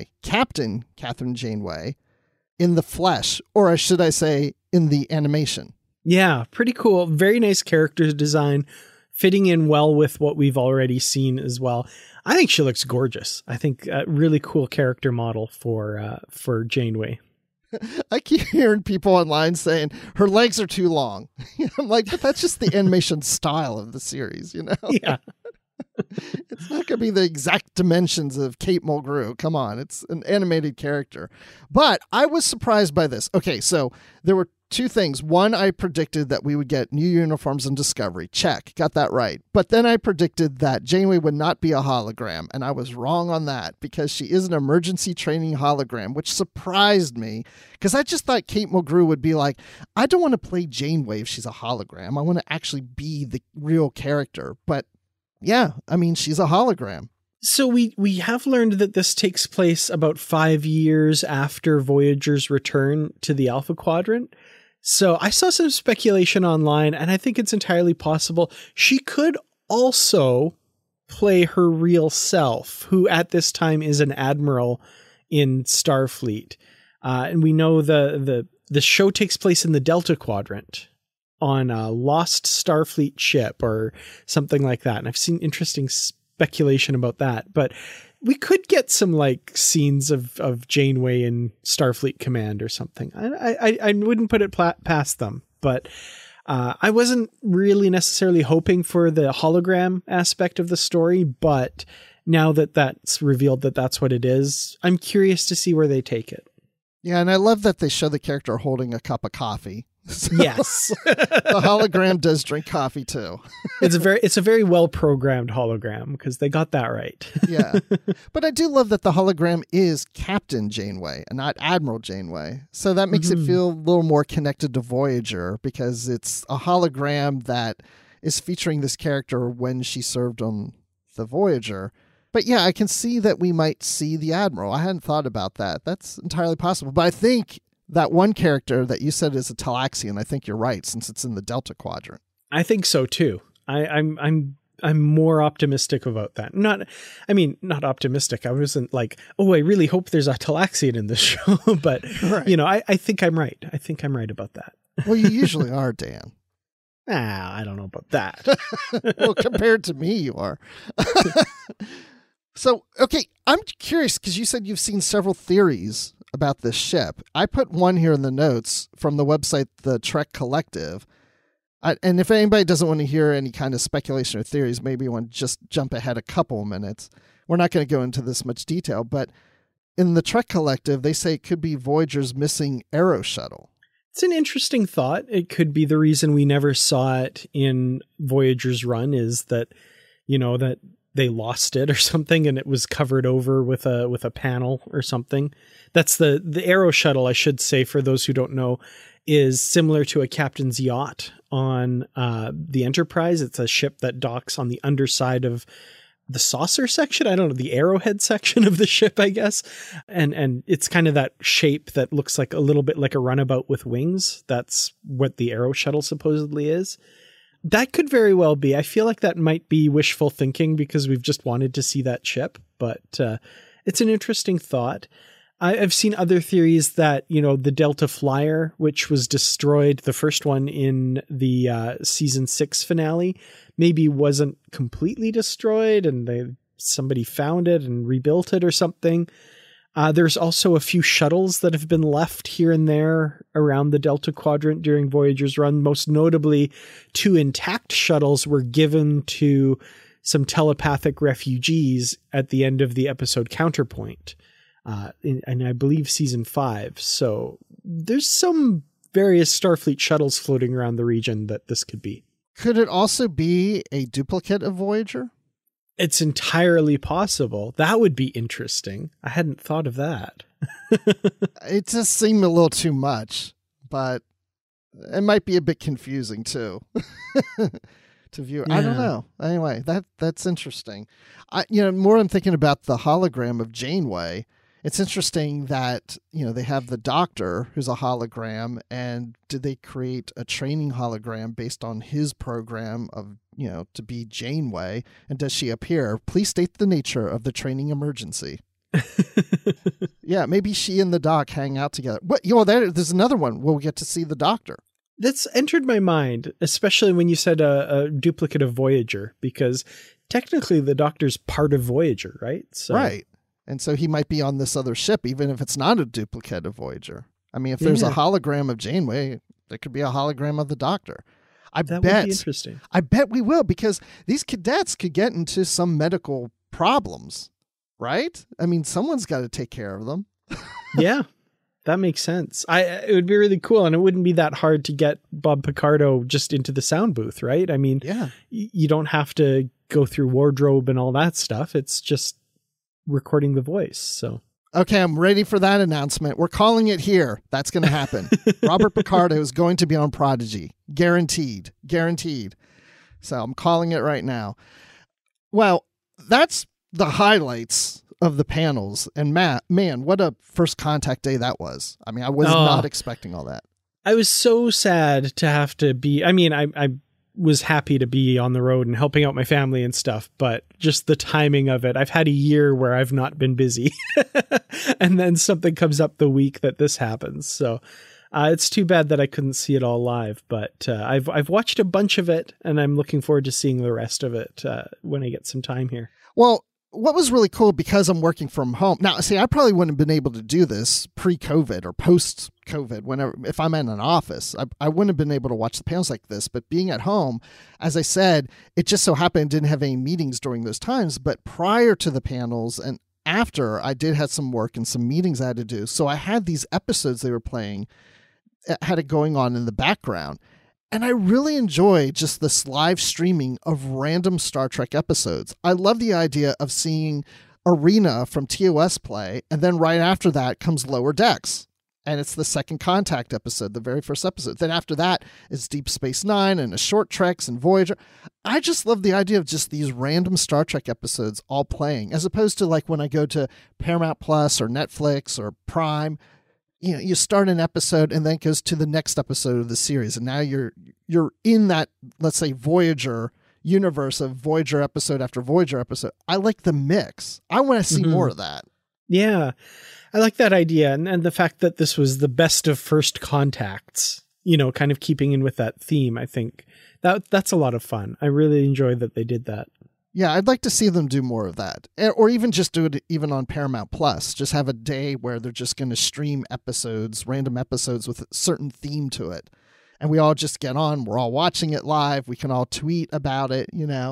Catherine Janeway in the flesh, or should I say in the animation. Yeah, pretty cool. Very nice character design, fitting in well with what we've already seen as well. I think she looks gorgeous. I think a really cool character model for Janeway. I keep hearing people online saying her legs are too long. I'm like, but that's just the animation style of the series, you know? Yeah. It's not going to be the exact dimensions of Kate Mulgrew. Come on. It's an animated character. But I was surprised by this. Okay, so there were two things. One, I predicted that we would get new uniforms in Discovery. Check. Got that right. But then I predicted that Janeway would not be a hologram. And I was wrong on that, because she is an emergency training hologram, which surprised me, because I just thought Kate Mulgrew would be like, I don't want to play Janeway if she's a hologram. I want to actually be the real character. But yeah, I mean, she's a hologram. So we have learned that this takes place about 5 years after Voyager's return to the Alpha Quadrant. So I saw some speculation online, and I think it's entirely possible she could also play her real self, who at this time is an admiral in Starfleet. And we know the show takes place in the Delta Quadrant, on a lost Starfleet ship or something like that. And I've seen interesting speculation about that, but we could get some like scenes of Janeway in Starfleet Command or something. I wouldn't put it past them, but I wasn't really necessarily hoping for the hologram aspect of the story, but now that that's revealed that that's what it is, I'm curious to see where they take it. Yeah, and I love that they show the character holding a cup of coffee. So yes. The hologram does drink coffee too. It's a very well programmed hologram, because they got that right. Yeah. But I do love that the hologram is Captain Janeway and not Admiral Janeway. So that makes it feel a little more connected to Voyager, because it's a hologram that is featuring this character when she served on the Voyager. But yeah, I can see that we might see the Admiral. I hadn't thought about that. That's entirely possible. But I think that one character that you said is a Talaxian, I think you're right, since it's in the Delta Quadrant. I think so too. I'm more optimistic about that. Not optimistic. I wasn't like, oh, I really hope there's a Talaxian in this show. But right. You know, I think I'm right. I think I'm right about that. Well, you usually are, Dan. I don't know about that. Well, compared to me, you are. So, okay, I'm curious, because you said you've seen several theories about this ship. I put one here in the notes from the website, the Trek Collective. And if anybody doesn't want to hear any kind of speculation or theories, maybe you want to just jump ahead a couple of minutes. We're not going to go into this much detail, but in the Trek Collective, they say it could be Voyager's missing Aero shuttle. It's an interesting thought. It could be the reason we never saw it in Voyager's run is that, that they lost it or something and it was covered over with a panel or something. That's the Arrow shuttle, I should say, for those who don't know, is similar to a captain's yacht on the Enterprise. It's a ship that docks on the underside of the saucer section. I don't know, the arrowhead section of the ship, I guess. And it's kind of that shape that looks like a little bit like a runabout with wings. That's what the Arrow shuttle supposedly is. That could very well be. I feel like that might be wishful thinking because we've just wanted to see that ship, but it's an interesting thought. I've seen other theories that, the Delta Flyer, which was destroyed, the first one in the season 6 finale, maybe wasn't completely destroyed and somebody found it and rebuilt it or something. There's also a few shuttles that have been left here and there around the Delta Quadrant during Voyager's run. Most notably, 2 intact shuttles were given to some telepathic refugees at the end of the episode Counterpoint. And I believe season 5. So there's some various Starfleet shuttles floating around the region that this could be. Could it also be a duplicate of Voyager? It's entirely possible. That would be interesting. I hadn't thought of that. It just seemed a little too much, but it might be a bit confusing too to view. Yeah. I don't know. Anyway, that's interesting. More I'm thinking about the hologram of Janeway. It's interesting that, they have the Doctor who's a hologram, and did they create a training hologram based on his program of, to be Janeway? And does she appear? Please state the nature of the training emergency. Yeah, maybe she and the Doc hang out together. But, there's another one where we get to see the Doctor. That's entered my mind, especially when you said a duplicate of Voyager, because technically the Doctor's part of Voyager, right? So. Right. And so he might be on this other ship, even if it's not a duplicate of Voyager. I mean, if there's a hologram of Janeway, there could be a hologram of the Doctor. That would be interesting. I bet we will, because these cadets could get into some medical problems, right? I mean, someone's got to take care of them. Yeah, that makes sense. It would be really cool, and it wouldn't be that hard to get Bob Picardo just into the sound booth, right? I mean, you don't have to go through wardrobe and all that stuff. It's just recording the voice. So okay, I'm ready for that announcement. We're calling it here. That's going to happen. Robert Picardo is going to be on Prodigy. Guaranteed. So I'm calling it right now. Well, that's the highlights of the panels. And Matt, man, what a first contact day that was. I mean, I was not expecting all that. I was so sad to have to be, I was happy to be on the road and helping out my family and stuff, but just the timing of it. I've had a year where I've not been busy and then something comes up the week that this happens. So it's too bad that I couldn't see it all live, but I've watched a bunch of it and I'm looking forward to seeing the rest of it when I get some time here. Well, what was really cool, because I'm working from home now, see, I probably wouldn't have been able to do this pre-COVID or post-COVID. If I'm in an office, I wouldn't have been able to watch the panels like this. But being at home, as I said, it just so happened I didn't have any meetings during those times. But prior to the panels and after, I did have some work and some meetings I had to do. So I had these episodes they were playing, had it going on in the background. And I really enjoy just this live streaming of random Star Trek episodes. I love the idea of seeing Arena from TOS play, and then right after that comes Lower Decks. And it's the Second Contact episode, the very first episode. Then after that is Deep Space Nine and a Short Treks and Voyager. I just love the idea of just these random Star Trek episodes all playing, as opposed to like when I go to Paramount Plus or Netflix or Prime. You start an episode and then it goes to the next episode of the series. And now you're in that, let's say, Voyager universe of Voyager episode after Voyager episode. I like the mix. I want to see more of that. Yeah, I like that idea. And the fact that this was the best of first contacts, kind of keeping in with that theme. I think that's a lot of fun. I really enjoyed that they did that. Yeah, I'd like to see them do more of that. Or even just do it even on Paramount Plus. Just have a day where they're just going to stream episodes, random episodes with a certain theme to it. And we all just get on. We're all watching it live. We can all tweet about it,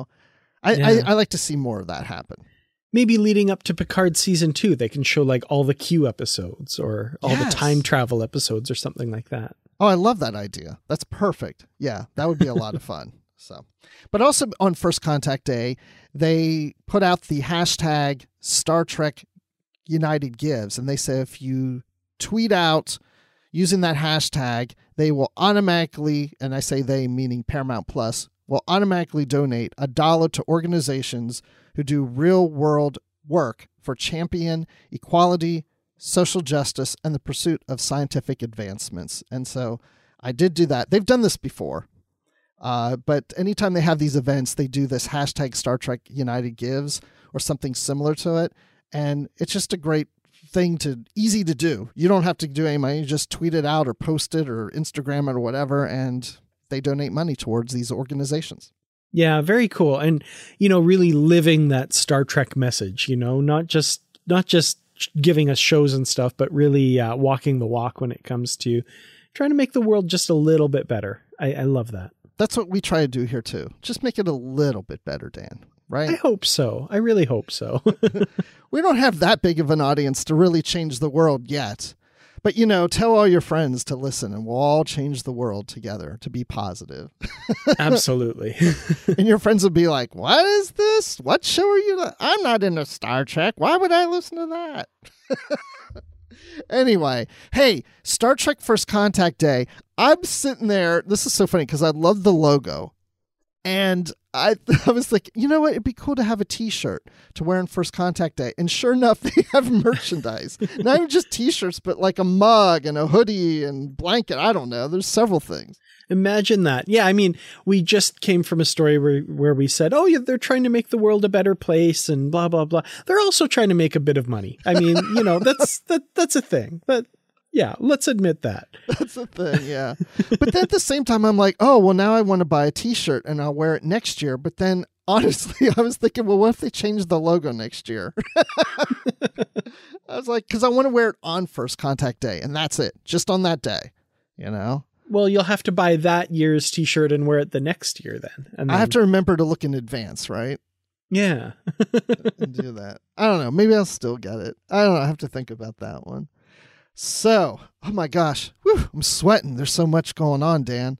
I like to see more of that happen. Maybe leading up to Picard season 2, they can show like all the Q episodes or all the time travel episodes or something like that. Oh, I love that idea. That's perfect. Yeah, that would be a lot of fun. So, but also on First Contact Day, they put out the hashtag Star Trek United Gives, and they say if you tweet out using that hashtag, they will automatically, and I say they meaning Paramount Plus, will automatically donate $1 to organizations who do real world work for champion equality, social justice, and the pursuit of scientific advancements. And so I did do that. They've done this before. But anytime they have these events, they do this hashtag Star Trek United Gives or something similar to it. And it's just a great thing easy to do. You don't have to do any money. You just tweet it out or post it or Instagram it or whatever. And they donate money towards these organizations. Yeah, very cool. And, really living that Star Trek message, not just giving us shows and stuff, but really walking the walk when it comes to trying to make the world just a little bit better. I love that. That's what we try to do here too. Just make it a little bit better, Dan, right? I hope so. I really hope so. We don't have that big of an audience to really change the world yet. But, tell all your friends to listen and we'll all change the world together to be positive. Absolutely. And your friends will be like, what is this? What show are you? I'm not into Star Trek. Why would I listen to that? Anyway, hey, Star Trek First Contact Day. I'm sitting there. This is so funny because I love the logo. And I was like, you know what? It'd be cool to have a T-shirt to wear on First Contact Day. And sure enough, they have merchandise. Not even just T-shirts, but like a mug and a hoodie and blanket. I don't know. There's several things. Imagine that. Yeah, I mean, we just came from a story where we said, oh, yeah, they're trying to make the world a better place and blah, blah, blah. They're also trying to make a bit of money. I mean, that's a thing. But yeah, let's admit that. That's a thing, yeah. But then at the same time, I'm like, oh, well, now I want to buy a T-shirt and I'll wear it next year. But then, honestly, I was thinking, well, what if they change the logo next year? I was like, because I want to wear it on First Contact Day, and that's it. Just on that day, Well, you'll have to buy that year's T-shirt and wear it the next year then. And I have to remember to look in advance, right? Yeah. And do that. I don't know. Maybe I'll still get it. I don't know. I have to think about that one. So, oh my gosh, I'm sweating. There's so much going on, Dan.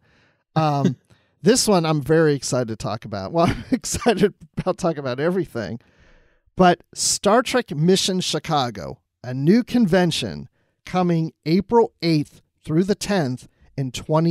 This one I'm very excited to talk about. Well, I'm excited about talking about everything. But Star Trek Mission Chicago, a new convention coming April 8th through the 10th in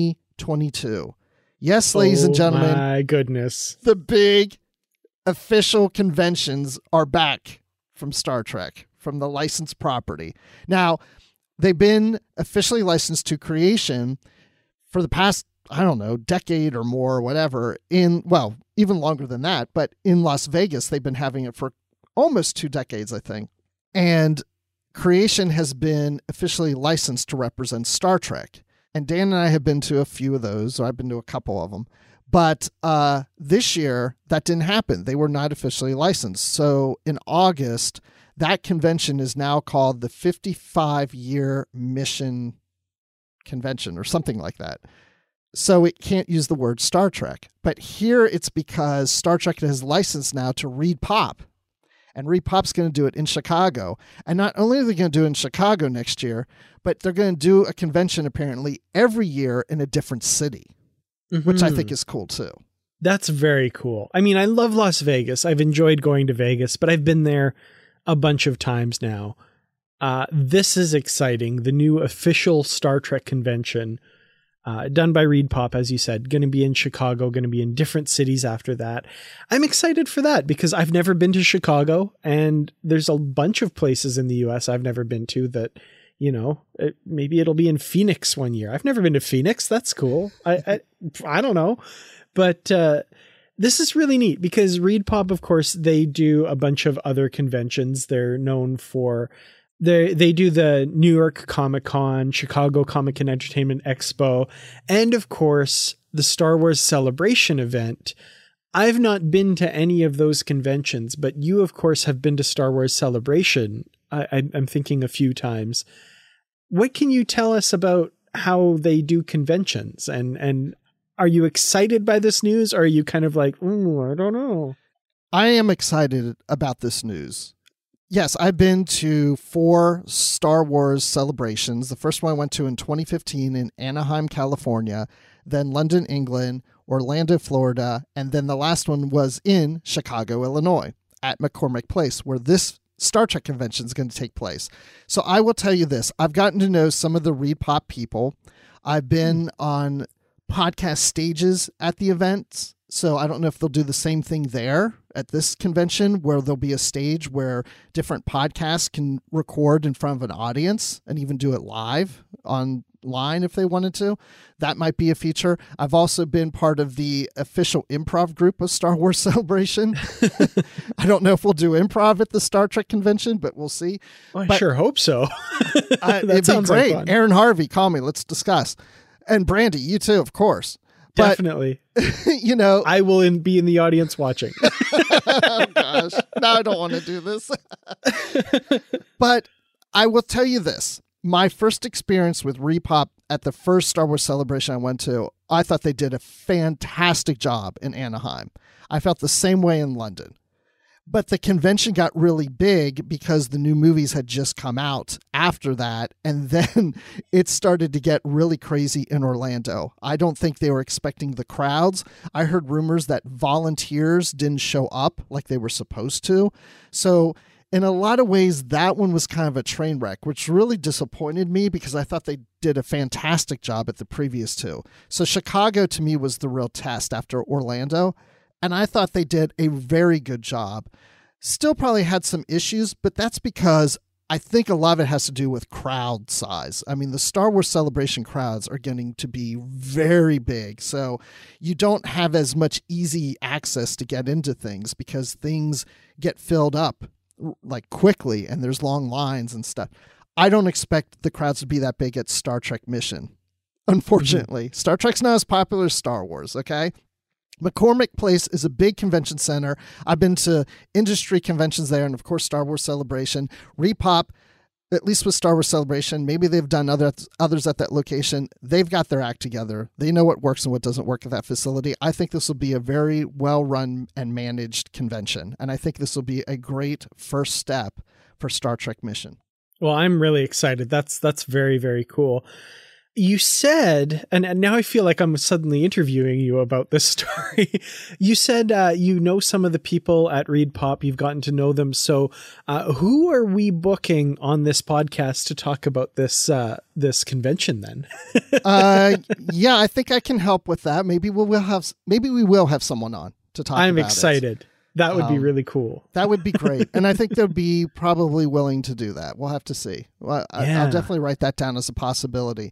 2022. Yes, ladies and gentlemen. Oh my goodness. The big official conventions are back from Star Trek, from the licensed property. Now, they've been officially licensed to Creation for the past, I don't know, decade or more or whatever, even longer than that. But in Las Vegas, they've been having it for almost 2 decades, I think. And Creation has been officially licensed to represent Star Trek. And Dan and I have been to a few of those, or I've been to a couple of them. But this year, that didn't happen. They were not officially licensed. So in August, that convention is now called the 55-year Mission Convention or something like that. So it can't use the word Star Trek. But here it's because Star Trek has licensed now to Reed Pop. And Reed Pop's going to do it in Chicago. And not only are they going to do it in Chicago next year, but they're going to do a convention apparently every year in a different city, which I think is cool too. That's very cool. I mean, I love Las Vegas. I've enjoyed going to Vegas, but I've been there a bunch of times now. This is exciting. The new official Star Trek convention, done by Reed Pop, as you said, going to be in Chicago, going to be in different cities after that. I'm excited for that because I've never been to Chicago, and there's a bunch of places in the US I've never been to that, maybe it'll be in Phoenix one year. I've never been to Phoenix. That's cool. I don't know. But this is really neat because Reed Pop, of course, they do a bunch of other conventions. They're known for, they do the New York Comic-Con, Chicago Comic and Entertainment Expo, and of course, the Star Wars Celebration event. I've not been to any of those conventions, but you, of course, have been to Star Wars Celebration. I'm thinking a few times. What can you tell us about how they do conventions? And are you excited by this news? Or are you kind of like, I don't know? I am excited about this news. Yes, I've been to 4 Star Wars celebrations. The first one I went to in 2015 in Anaheim, California, then London, England, Orlando, Florida, and then the last one was in Chicago, Illinois, at McCormick Place, where this Star Trek convention is going to take place. So I will tell you this. I've gotten to know some of the ReedPop people. I've been on podcast stages at the events. So I don't know if they'll do the same thing there at this convention, where there'll be a stage where different podcasts can record in front of an audience and even do it live online if they wanted to. That might be a feature. I've also been part of the official improv group of Star Wars Celebration. I don't know if we'll do improv at the Star Trek convention, but we'll see. Well, I sure hope so. It'd be great. Like Aaron Harvey, call me. Let's discuss. And Brandy, you too, of course. Definitely. You know, I will be in the audience watching. Oh, gosh. No, I don't want to do this. But I will tell you this. My first experience with ReedPop at the first Star Wars Celebration I went to, I thought they did a fantastic job in Anaheim. I felt the same way in London. But the convention got really big because the new movies had just come out after that. And then it started to get really crazy in Orlando. I don't think they were expecting the crowds. I heard rumors that volunteers didn't show up like they were supposed to. So in a lot of ways, that one was kind of a train wreck, which really disappointed me because I thought they did a fantastic job at the previous 2. So Chicago to me was the real test after Orlando. And I thought they did a very good job. Still probably had some issues, but that's because I think a lot of it has to do with crowd size. I mean, the Star Wars Celebration crowds are getting to be very big. So you don't have as much easy access to get into things because things get filled up like quickly and there's long lines and stuff. I don't expect the crowds to be that big at Star Trek Mission. Unfortunately, Star Trek's not as popular as Star Wars, okay? McCormick Place is a big convention center. I've been to industry conventions there and, of course, Star Wars Celebration. ReedPop, at least with Star Wars Celebration, maybe they've done others at that location. They've got their act together. They know what works and what doesn't work at that facility. I think this will be a very well-run and managed convention, and I think this will be a great first step for Star Trek Mission. Well, I'm really excited. That's very, very cool. You said, and now I feel like I'm suddenly interviewing you about this story. You said you know some of the people at ReedPop. You've gotten to know them. So who are we booking on this podcast to talk about this convention then? Yeah, I think I can help with that. Maybe we will have someone on to talk about it. I'm excited. That would be really cool. That would be great. And I think they'll be probably willing to do that. We'll have to see. Well, I'll definitely write that down as a possibility.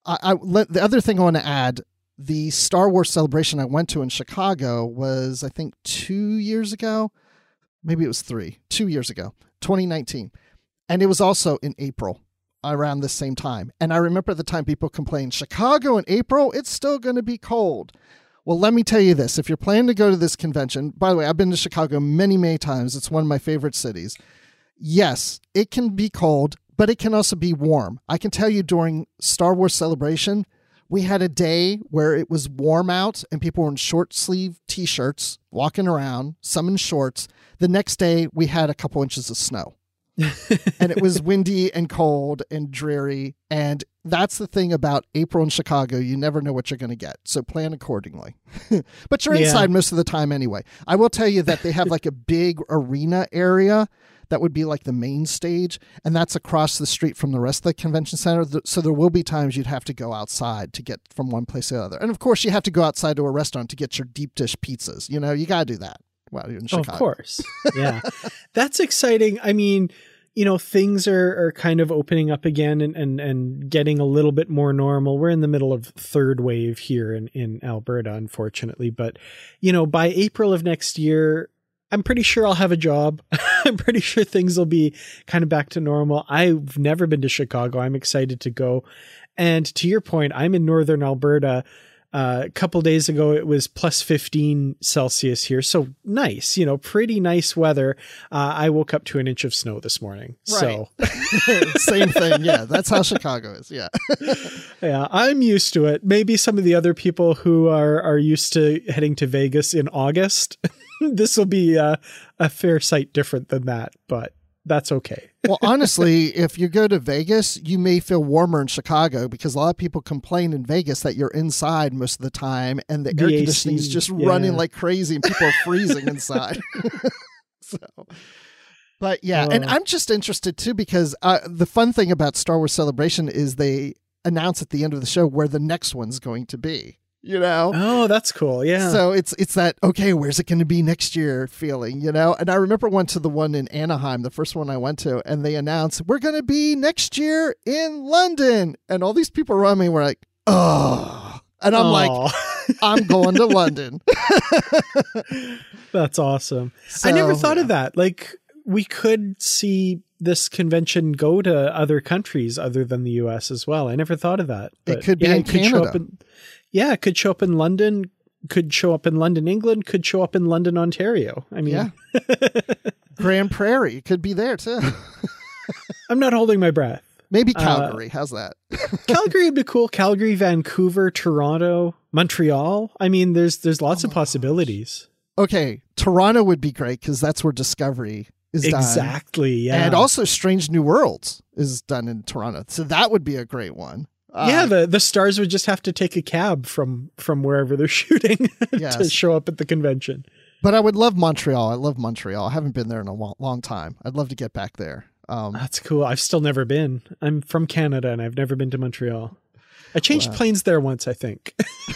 The other thing I want to add, the Star Wars Celebration I went to in Chicago was, I think, 2 years ago. Maybe it was 2 years ago, 2019. And it was also in April, around the same time. And I remember at the time people complained, Chicago in April, it's still going to be cold. Well, let me tell you this. If you're planning to go to this convention, by the way, I've been to Chicago many, many times. It's one of my favorite cities. Yes, it can be cold, but it can also be warm. I can tell you during Star Wars Celebration, we had a day where it was warm out and people were in short sleeve t-shirts walking around, some in shorts. The next day we had a couple inches of snow. And it was windy and cold and dreary. And that's the thing about April in Chicago. You never know what you're going to get. So plan accordingly. But you're inside most of the time anyway. I will tell you that they have like a big arena area that would be like the main stage. And that's across the street from the rest of the convention center. So there will be times you'd have to go outside to get from one place to the other. And of course, you have to go outside to a restaurant to get your deep dish pizzas. You know, you got to do that. Well, you're in Chicago. Of course. Yeah. That's exciting. I mean, you know, things are kind of opening up again and getting a little bit more normal. We're in the middle of third wave here in Alberta, unfortunately. But, you know, by April of next year, I'm pretty sure I'll have a job. I'm pretty sure things will be kind of back to normal. I've never been to Chicago. I'm excited to go. And to your point, I'm in northern Alberta. A couple days ago, it was plus 15 Celsius here. So nice, you know, pretty nice weather. I woke up to an inch of snow this morning. Right. So same thing. Yeah. That's how Chicago is. Yeah. Yeah. I'm used to it. Maybe some of the other people who are used to heading to Vegas in August, this will be a fair sight different than that, but that's okay. Well, honestly, if you go to Vegas, you may feel warmer in Chicago because a lot of people complain in Vegas that you're inside most of the time and the air conditioning is just running like crazy and people are freezing inside. But yeah, and I'm just interested too because the fun thing about Star Wars Celebration is they announce at the end of the show where the next one's going to be. Oh, that's cool. Yeah. So it's that, okay, where's it going to be next year feeling, And I remember went to the one in Anaheim, the first one I went to, and they announced, we're going to be next year in London. And all these people around me were like, oh. And I'm like, I'm going to London. That's awesome. I never thought of that. Like, we could see this convention go to other countries other than the US as well. I never thought of that. It could be in Canada. It could show up in London, could show up in London, England, could show up in London, Ontario. I mean, Grand Prairie could be there too. I'm not holding my breath. Maybe Calgary. How's that? Calgary would be cool. Calgary, Vancouver, Toronto, Montreal. I mean, there's lots of possibilities. Okay. Toronto would be great because that's where Discovery is done. Exactly. Yeah. And also Strange New Worlds is done in Toronto. So that would be a great one. The stars would just have to take a cab from wherever they're shooting to show up at the convention. But I would love Montreal. I love Montreal. I haven't been there in a long time. I'd love to get back there. That's cool. I've still never been. I'm from Canada and I've never been to Montreal. I changed planes there once, I think.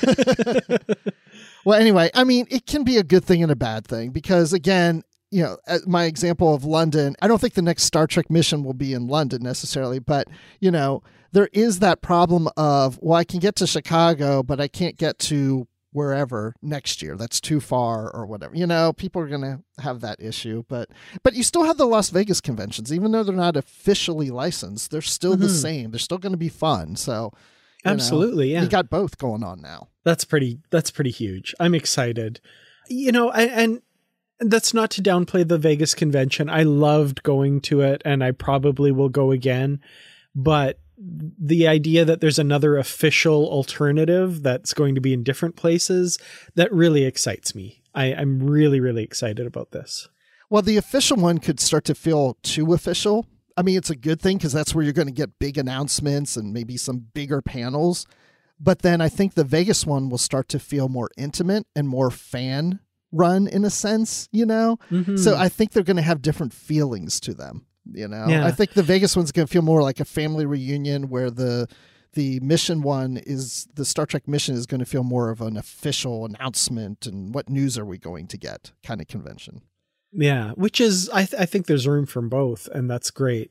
Well, anyway, I mean, it can be a good thing and a bad thing because, again, my example of London, I don't think the next Star Trek mission will be in London necessarily, but, there is that problem of, well, I can get to Chicago, but I can't get to wherever next year. That's too far or whatever. People are going to have that issue, but you still have the Las Vegas conventions, even though they're not officially licensed, they're still the same. They're still going to be fun. So absolutely. Yeah. You got both going on now. That's pretty huge. I'm excited, and that's not to downplay the Vegas convention. I loved going to it and I probably will go again, but the idea that there's another official alternative that's going to be in different places, that really excites me. I'm really, really excited about this. Well, the official one could start to feel too official. I mean, it's a good thing because that's where you're going to get big announcements and maybe some bigger panels. But then I think the Vegas one will start to feel more intimate and more fan run in a sense, Mm-hmm. So I think they're going to have different feelings to them. I think the Vegas one's going to feel more like a family reunion where the mission one is the Star Trek mission is going to feel more of an official announcement and what news are we going to get kind of convention. Yeah. Which is, I think there's room for both and that's great.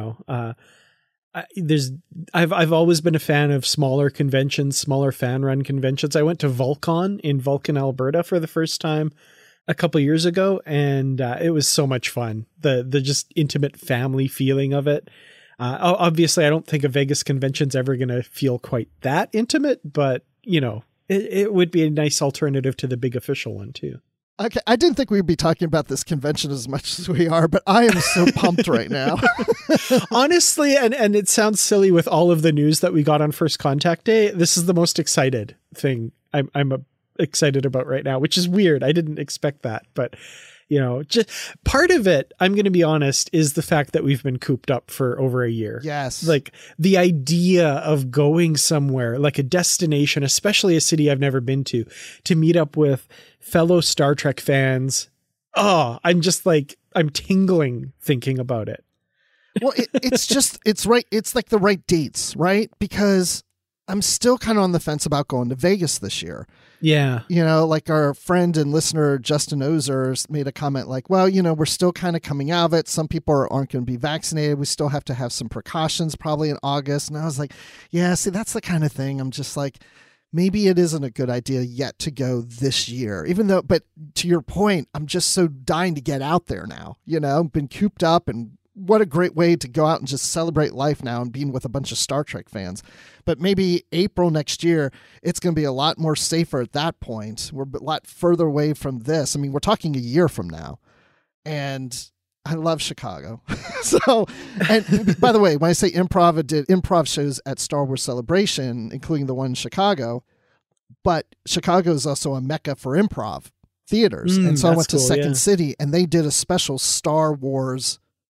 I've always been a fan of smaller conventions, smaller fan run conventions. I went to Vulcan in Vulcan, Alberta for the first time a couple years ago, and it was so much fun. The just intimate family feeling of it. Obviously, I don't think a Vegas convention's ever going to feel quite that intimate, but it would be a nice alternative to the big official one too. Okay, I didn't think we'd be talking about this convention as much as we are, but I am so pumped right now. Honestly, and it sounds silly with all of the news that we got on First Contact Day, this is the most excited thing I'm excited about right now, which is weird. I didn't expect that, but just part of it, I'm going to be honest, is the fact that we've been cooped up for over a year. Yes. Like the idea of going somewhere, like a destination, especially a city I've never been to meet up with fellow Star Trek fans. Oh, I'm just like, I'm tingling thinking about it. Well, it's right. It's like the right dates, right? Because I'm still kind of on the fence about going to Vegas this year. Yeah. Like our friend and listener, Justin Ozer, made a comment like, well, we're still kind of coming out of it. Some people aren't going to be vaccinated. We still have to have some precautions probably in August. And I was like, yeah, see, that's the kind of thing. I'm just like, maybe it isn't a good idea yet to go this year, but to your point, I'm just so dying to get out there now, been cooped up, and what a great way to go out and just celebrate life now and being with a bunch of Star Trek fans. But maybe April next year, it's going to be a lot more safer at that point. We're a lot further away from this. I mean, we're talking a year from now. And I love Chicago. And by the way, when I say improv, I did improv shows at Star Wars Celebration, including the one in Chicago. But Chicago is also a mecca for improv theaters. And so I went to Second City and they did a special Star Wars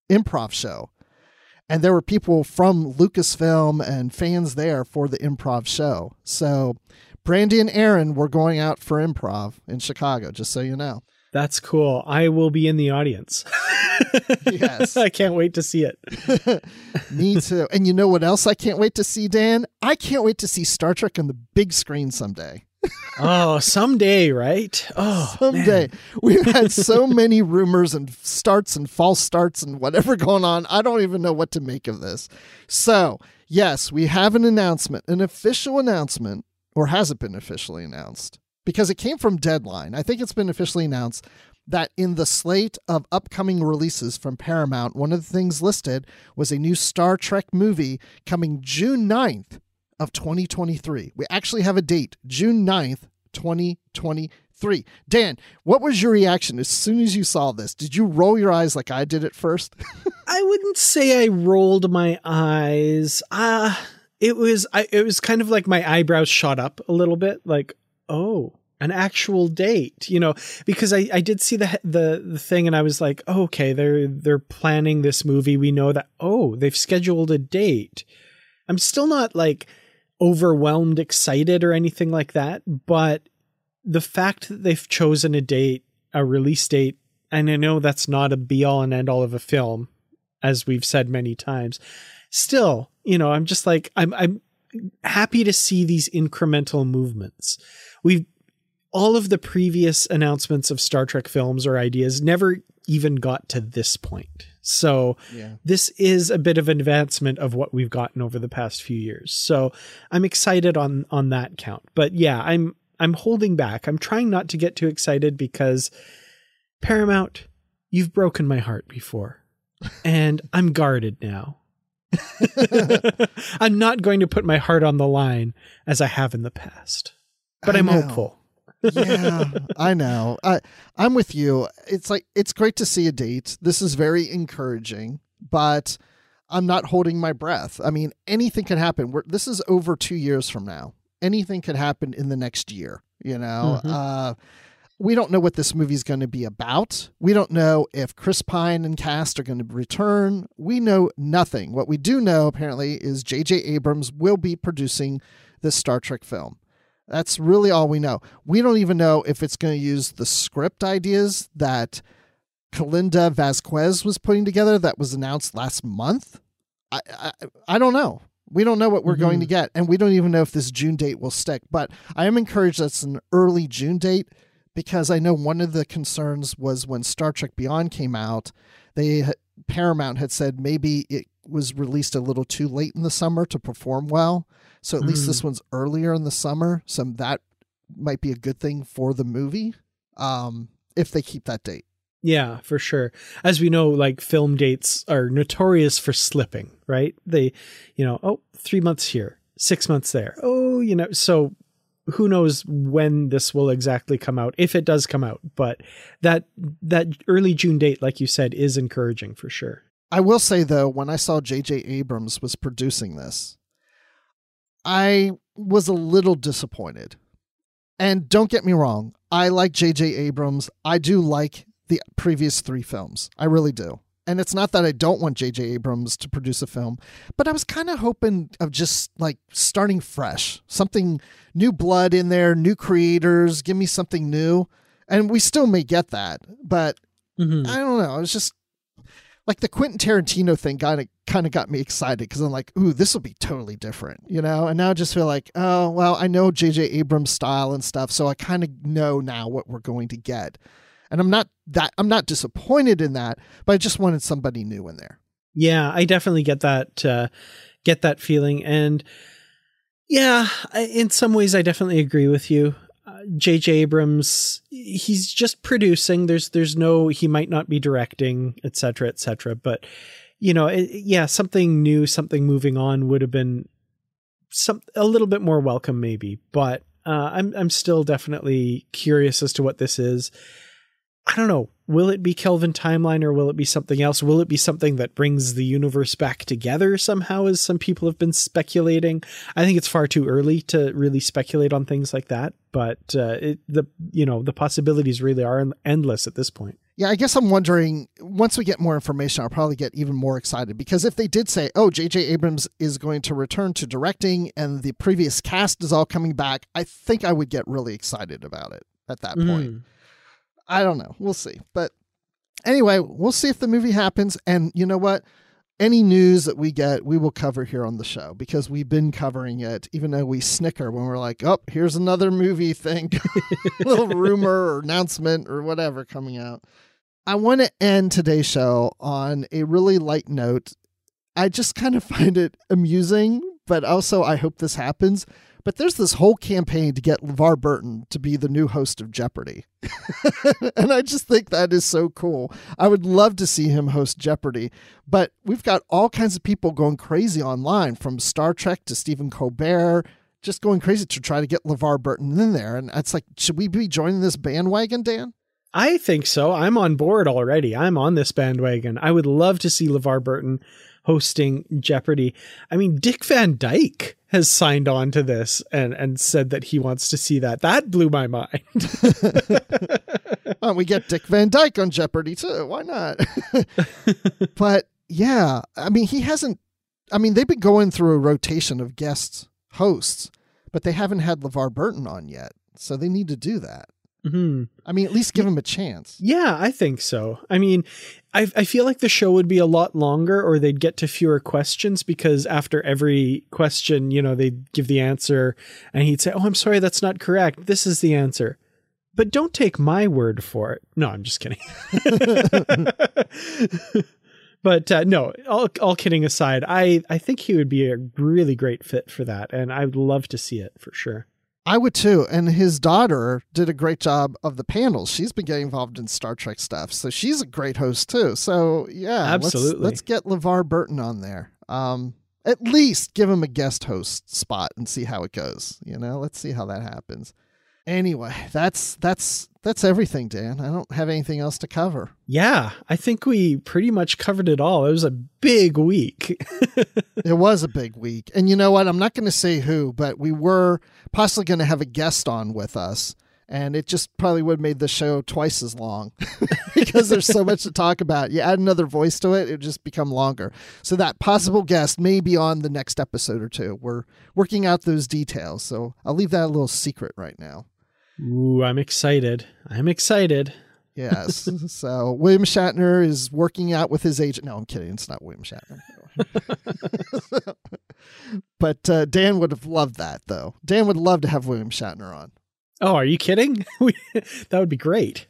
improv show. And there were people from Lucasfilm and fans there for the improv show. So Brandy and Aaron were going out for improv in Chicago, just so you know. That's cool. I will be in the audience. Yes. I can't wait to see it. Me too. And you know what else I can't wait to see, Dan? I can't wait to see Star Trek on the big screen someday. Oh, someday, right? Oh, someday. Man. We've had so many rumors and starts and false starts and whatever going on. I don't even know what to make of this. So, yes, we have an announcement, an official announcement, or has it been officially announced? Because it came from Deadline. I think it's been officially announced that in the slate of upcoming releases from Paramount, one of the things listed was a new Star Trek movie coming June 9th of 2023. We actually have a date, June 9th, 2023. Dan, what was your reaction as soon as you saw this? Did you roll your eyes like I did at first? I wouldn't say I rolled my eyes. It was kind of like my eyebrows shot up a little bit, like, oh, an actual date, because I did see the thing and I was like, oh, okay, they're planning this movie. We know that, they've scheduled a date. I'm still not like overwhelmed, excited or anything like that. But the fact that they've chosen a release date, and I know that's not a be all and end all of a film, as we've said many times, still, I'm just like, I'm happy to see these incremental movements. All of the previous announcements of Star Trek films or ideas never even got to this point. So This is a bit of an advancement of what we've gotten over the past few years. So I'm excited on that count. But yeah, I'm holding back. I'm trying not to get too excited because Paramount, you've broken my heart before and I'm guarded now. I'm not going to put my heart on the line as I have in the past, but I'm hopeful. Yeah, I know. I'm with you. It's like, it's great to see a date. This is very encouraging, but I'm not holding my breath. I mean, anything can happen. This is over 2 years from now. Anything could happen in the next year, Mm-hmm. We don't know what this movie is going to be about. We don't know if Chris Pine and cast are going to return. We know nothing. What we do know, apparently, is J.J. Abrams will be producing this Star Trek film. That's really all we know. We don't even know if it's going to use the script ideas that Kalinda Vasquez was putting together that was announced last month. I don't know. We don't know what we're going to get, and we don't even know if this June date will stick. But I am encouraged that it's an early June date because I know one of the concerns was when Star Trek Beyond came out, Paramount had said maybe it was released a little too late in the summer to perform well. So at least this one's earlier in the summer. So that might be a good thing for the movie if they keep that date. Yeah, for sure. As we know, like film dates are notorious for slipping, right? They, 3 months here, 6 months there. So who knows when this will exactly come out, if it does come out. But that early June date, like you said, is encouraging for sure. I will say, though, when I saw J.J. Abrams was producing this, I was a little disappointed. And don't get me wrong, I like J.J. Abrams. I do like the previous 3 films. I really do. And it's not that I don't want J.J. Abrams to produce a film, but I was kind of hoping of just like starting fresh, something new blood in there, new creators, give me something new. And we still may get that, but I don't know. It was just like the Quentin Tarantino thing kind of got me excited because I'm like, ooh, this will be totally different, And now I just feel like, oh, well, I know J.J. Abrams' style and stuff, so I kind of know now what we're going to get. And I'm not disappointed in that, but I just wanted somebody new in there. Yeah, I definitely get that feeling. And yeah, in some ways, I definitely agree with you. J.J. Abrams, he's just producing. There's no, he might not be directing, et cetera, but something new, something moving on would have been a little bit more welcome maybe, but I'm still definitely curious as to what this is. I don't know. Will it be Kelvin Timeline or will it be something else? Will it be something that brings the universe back together somehow, as some people have been speculating? I think it's far too early to really speculate on things like that, but the possibilities really are endless at this point. Yeah, I guess I'm wondering, once we get more information, I'll probably get even more excited, because if they did say, oh, J.J. Abrams is going to return to directing and the previous cast is all coming back, I think I would get really excited about it at that point. I don't know. We'll see. But anyway, we'll see if the movie happens. And you know what? Any news that we get, we will cover here on the show, because we've been covering it, even though we snicker when we're like, oh, here's another movie thing, little rumor or announcement or whatever coming out. I want to end today's show on a really light note. I just kind of find it amusing, but also I hope this happens. But there's this whole campaign to get LeVar Burton to be the new host of Jeopardy. And I just think that is so cool. I would love to see him host Jeopardy. But we've got all kinds of people going crazy online, from Star Trek to Stephen Colbert, just going crazy to try to get LeVar Burton in there. And it's like, should we be joining this bandwagon, Dan? I think so. I'm on board already. I'm on this bandwagon. I would love to see LeVar Burton hosting Jeopardy. I mean, Dick Van Dyke has signed on to this and said that he wants to see that. That blew my mind. We get Dick Van Dyke on Jeopardy too. Why not? But yeah, I mean, they've been going through a rotation of guest hosts, but they haven't had LeVar Burton on yet. So they need to do that. Mm-hmm. I mean, at least give him a chance. Yeah, I think so. I mean, I feel like the show would be a lot longer, or they'd get to fewer questions, because after every question, they'd give the answer and he'd say, oh, I'm sorry, that's not correct. This is the answer. But don't take my word for it. No, I'm just kidding. But no, all kidding aside, I think he would be a really great fit for that. And I would love to see it for sure. I would too. And his daughter did a great job of the panels. She's been getting involved in Star Trek stuff. So she's a great host too. So yeah, absolutely. Let's get LeVar Burton on there. At least give him a guest host spot and see how it goes. Let's see how that happens. Anyway, that's everything, Dan. I don't have anything else to cover. Yeah, I think we pretty much covered it all. It was a big week. It was a big week. And you know what? I'm not going to say who, but we were possibly going to have a guest on with us. And it just probably would have made the show twice as long because there's so much to talk about. You add another voice to it, it would just become longer. So that possible guest may be on the next episode or two. We're working out those details. So I'll leave that a little secret right now. Ooh, I'm excited. Yes. So William Shatner is working out with his agent. No, I'm kidding. It's not William Shatner. But Dan would have loved that, though. Dan would love to have William Shatner on. Oh, are you kidding? That would be great.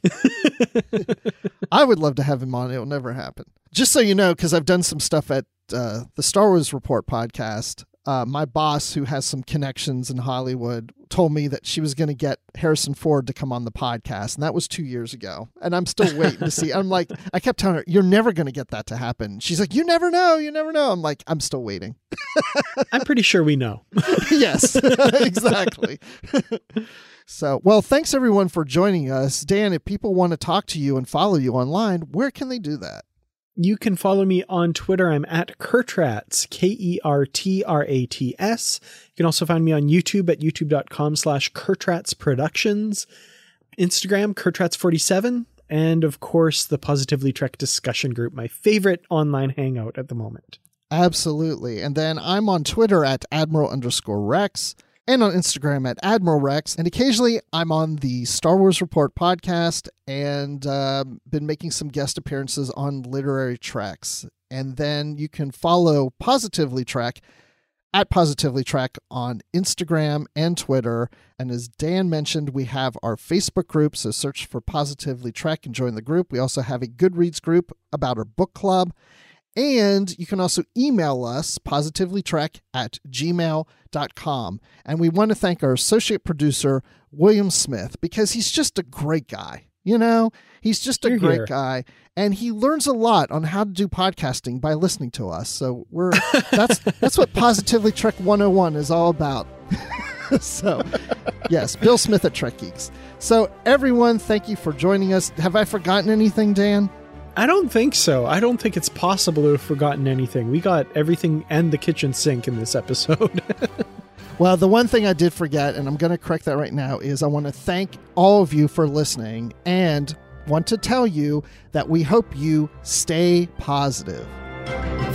I would love to have him on. It'll never happen. Just so you know, because I've done some stuff at the Star Wars Report podcast. My boss, who has some connections in Hollywood, told me that she was going to get Harrison Ford to come on the podcast. And that was 2 years ago. And I'm still waiting to see. I'm like, I kept telling her, you're never going to get that to happen. She's like, you never know. I'm like, I'm still waiting. I'm pretty sure we know. Yes, exactly. So, well, thanks everyone for joining us. Dan, if people want to talk to you and follow you online, where can they do that? You can follow me on Twitter. I'm at Kertrats, Kertrats. You can also find me on YouTube at youtube.com/Kertrats Productions, Instagram, Kertrats47, and of course, the Positively Trek discussion group, my favorite online hangout at the moment. Absolutely. And then I'm on Twitter at Admiral_Rex. And on Instagram at Admiral Rex. And occasionally I'm on the Star Wars Report podcast and been making some guest appearances on Literary Treks. And then you can follow Positively Trek at Positively Trek on Instagram and Twitter. And as Dan mentioned, we have our Facebook group. So search for Positively Trek and join the group. We also have a Goodreads group about our book club. And you can also email us, positivelytrek@gmail.com. And we want to thank our associate producer, William Smith, because he's just a great guy. He's just a great guy. And he learns a lot on how to do podcasting by listening to us. So that's what Positively Trek 101 is all about. So, yes, Bill Smith at Trek Geeks. So, everyone, thank you for joining us. Have I forgotten anything, Dan? I don't think so. I don't think it's possible to have forgotten anything. We got everything and the kitchen sink in this episode. Well, the one thing I did forget, and I'm going to correct that right now, is I want to thank all of you for listening and want to tell you that we hope you stay positive.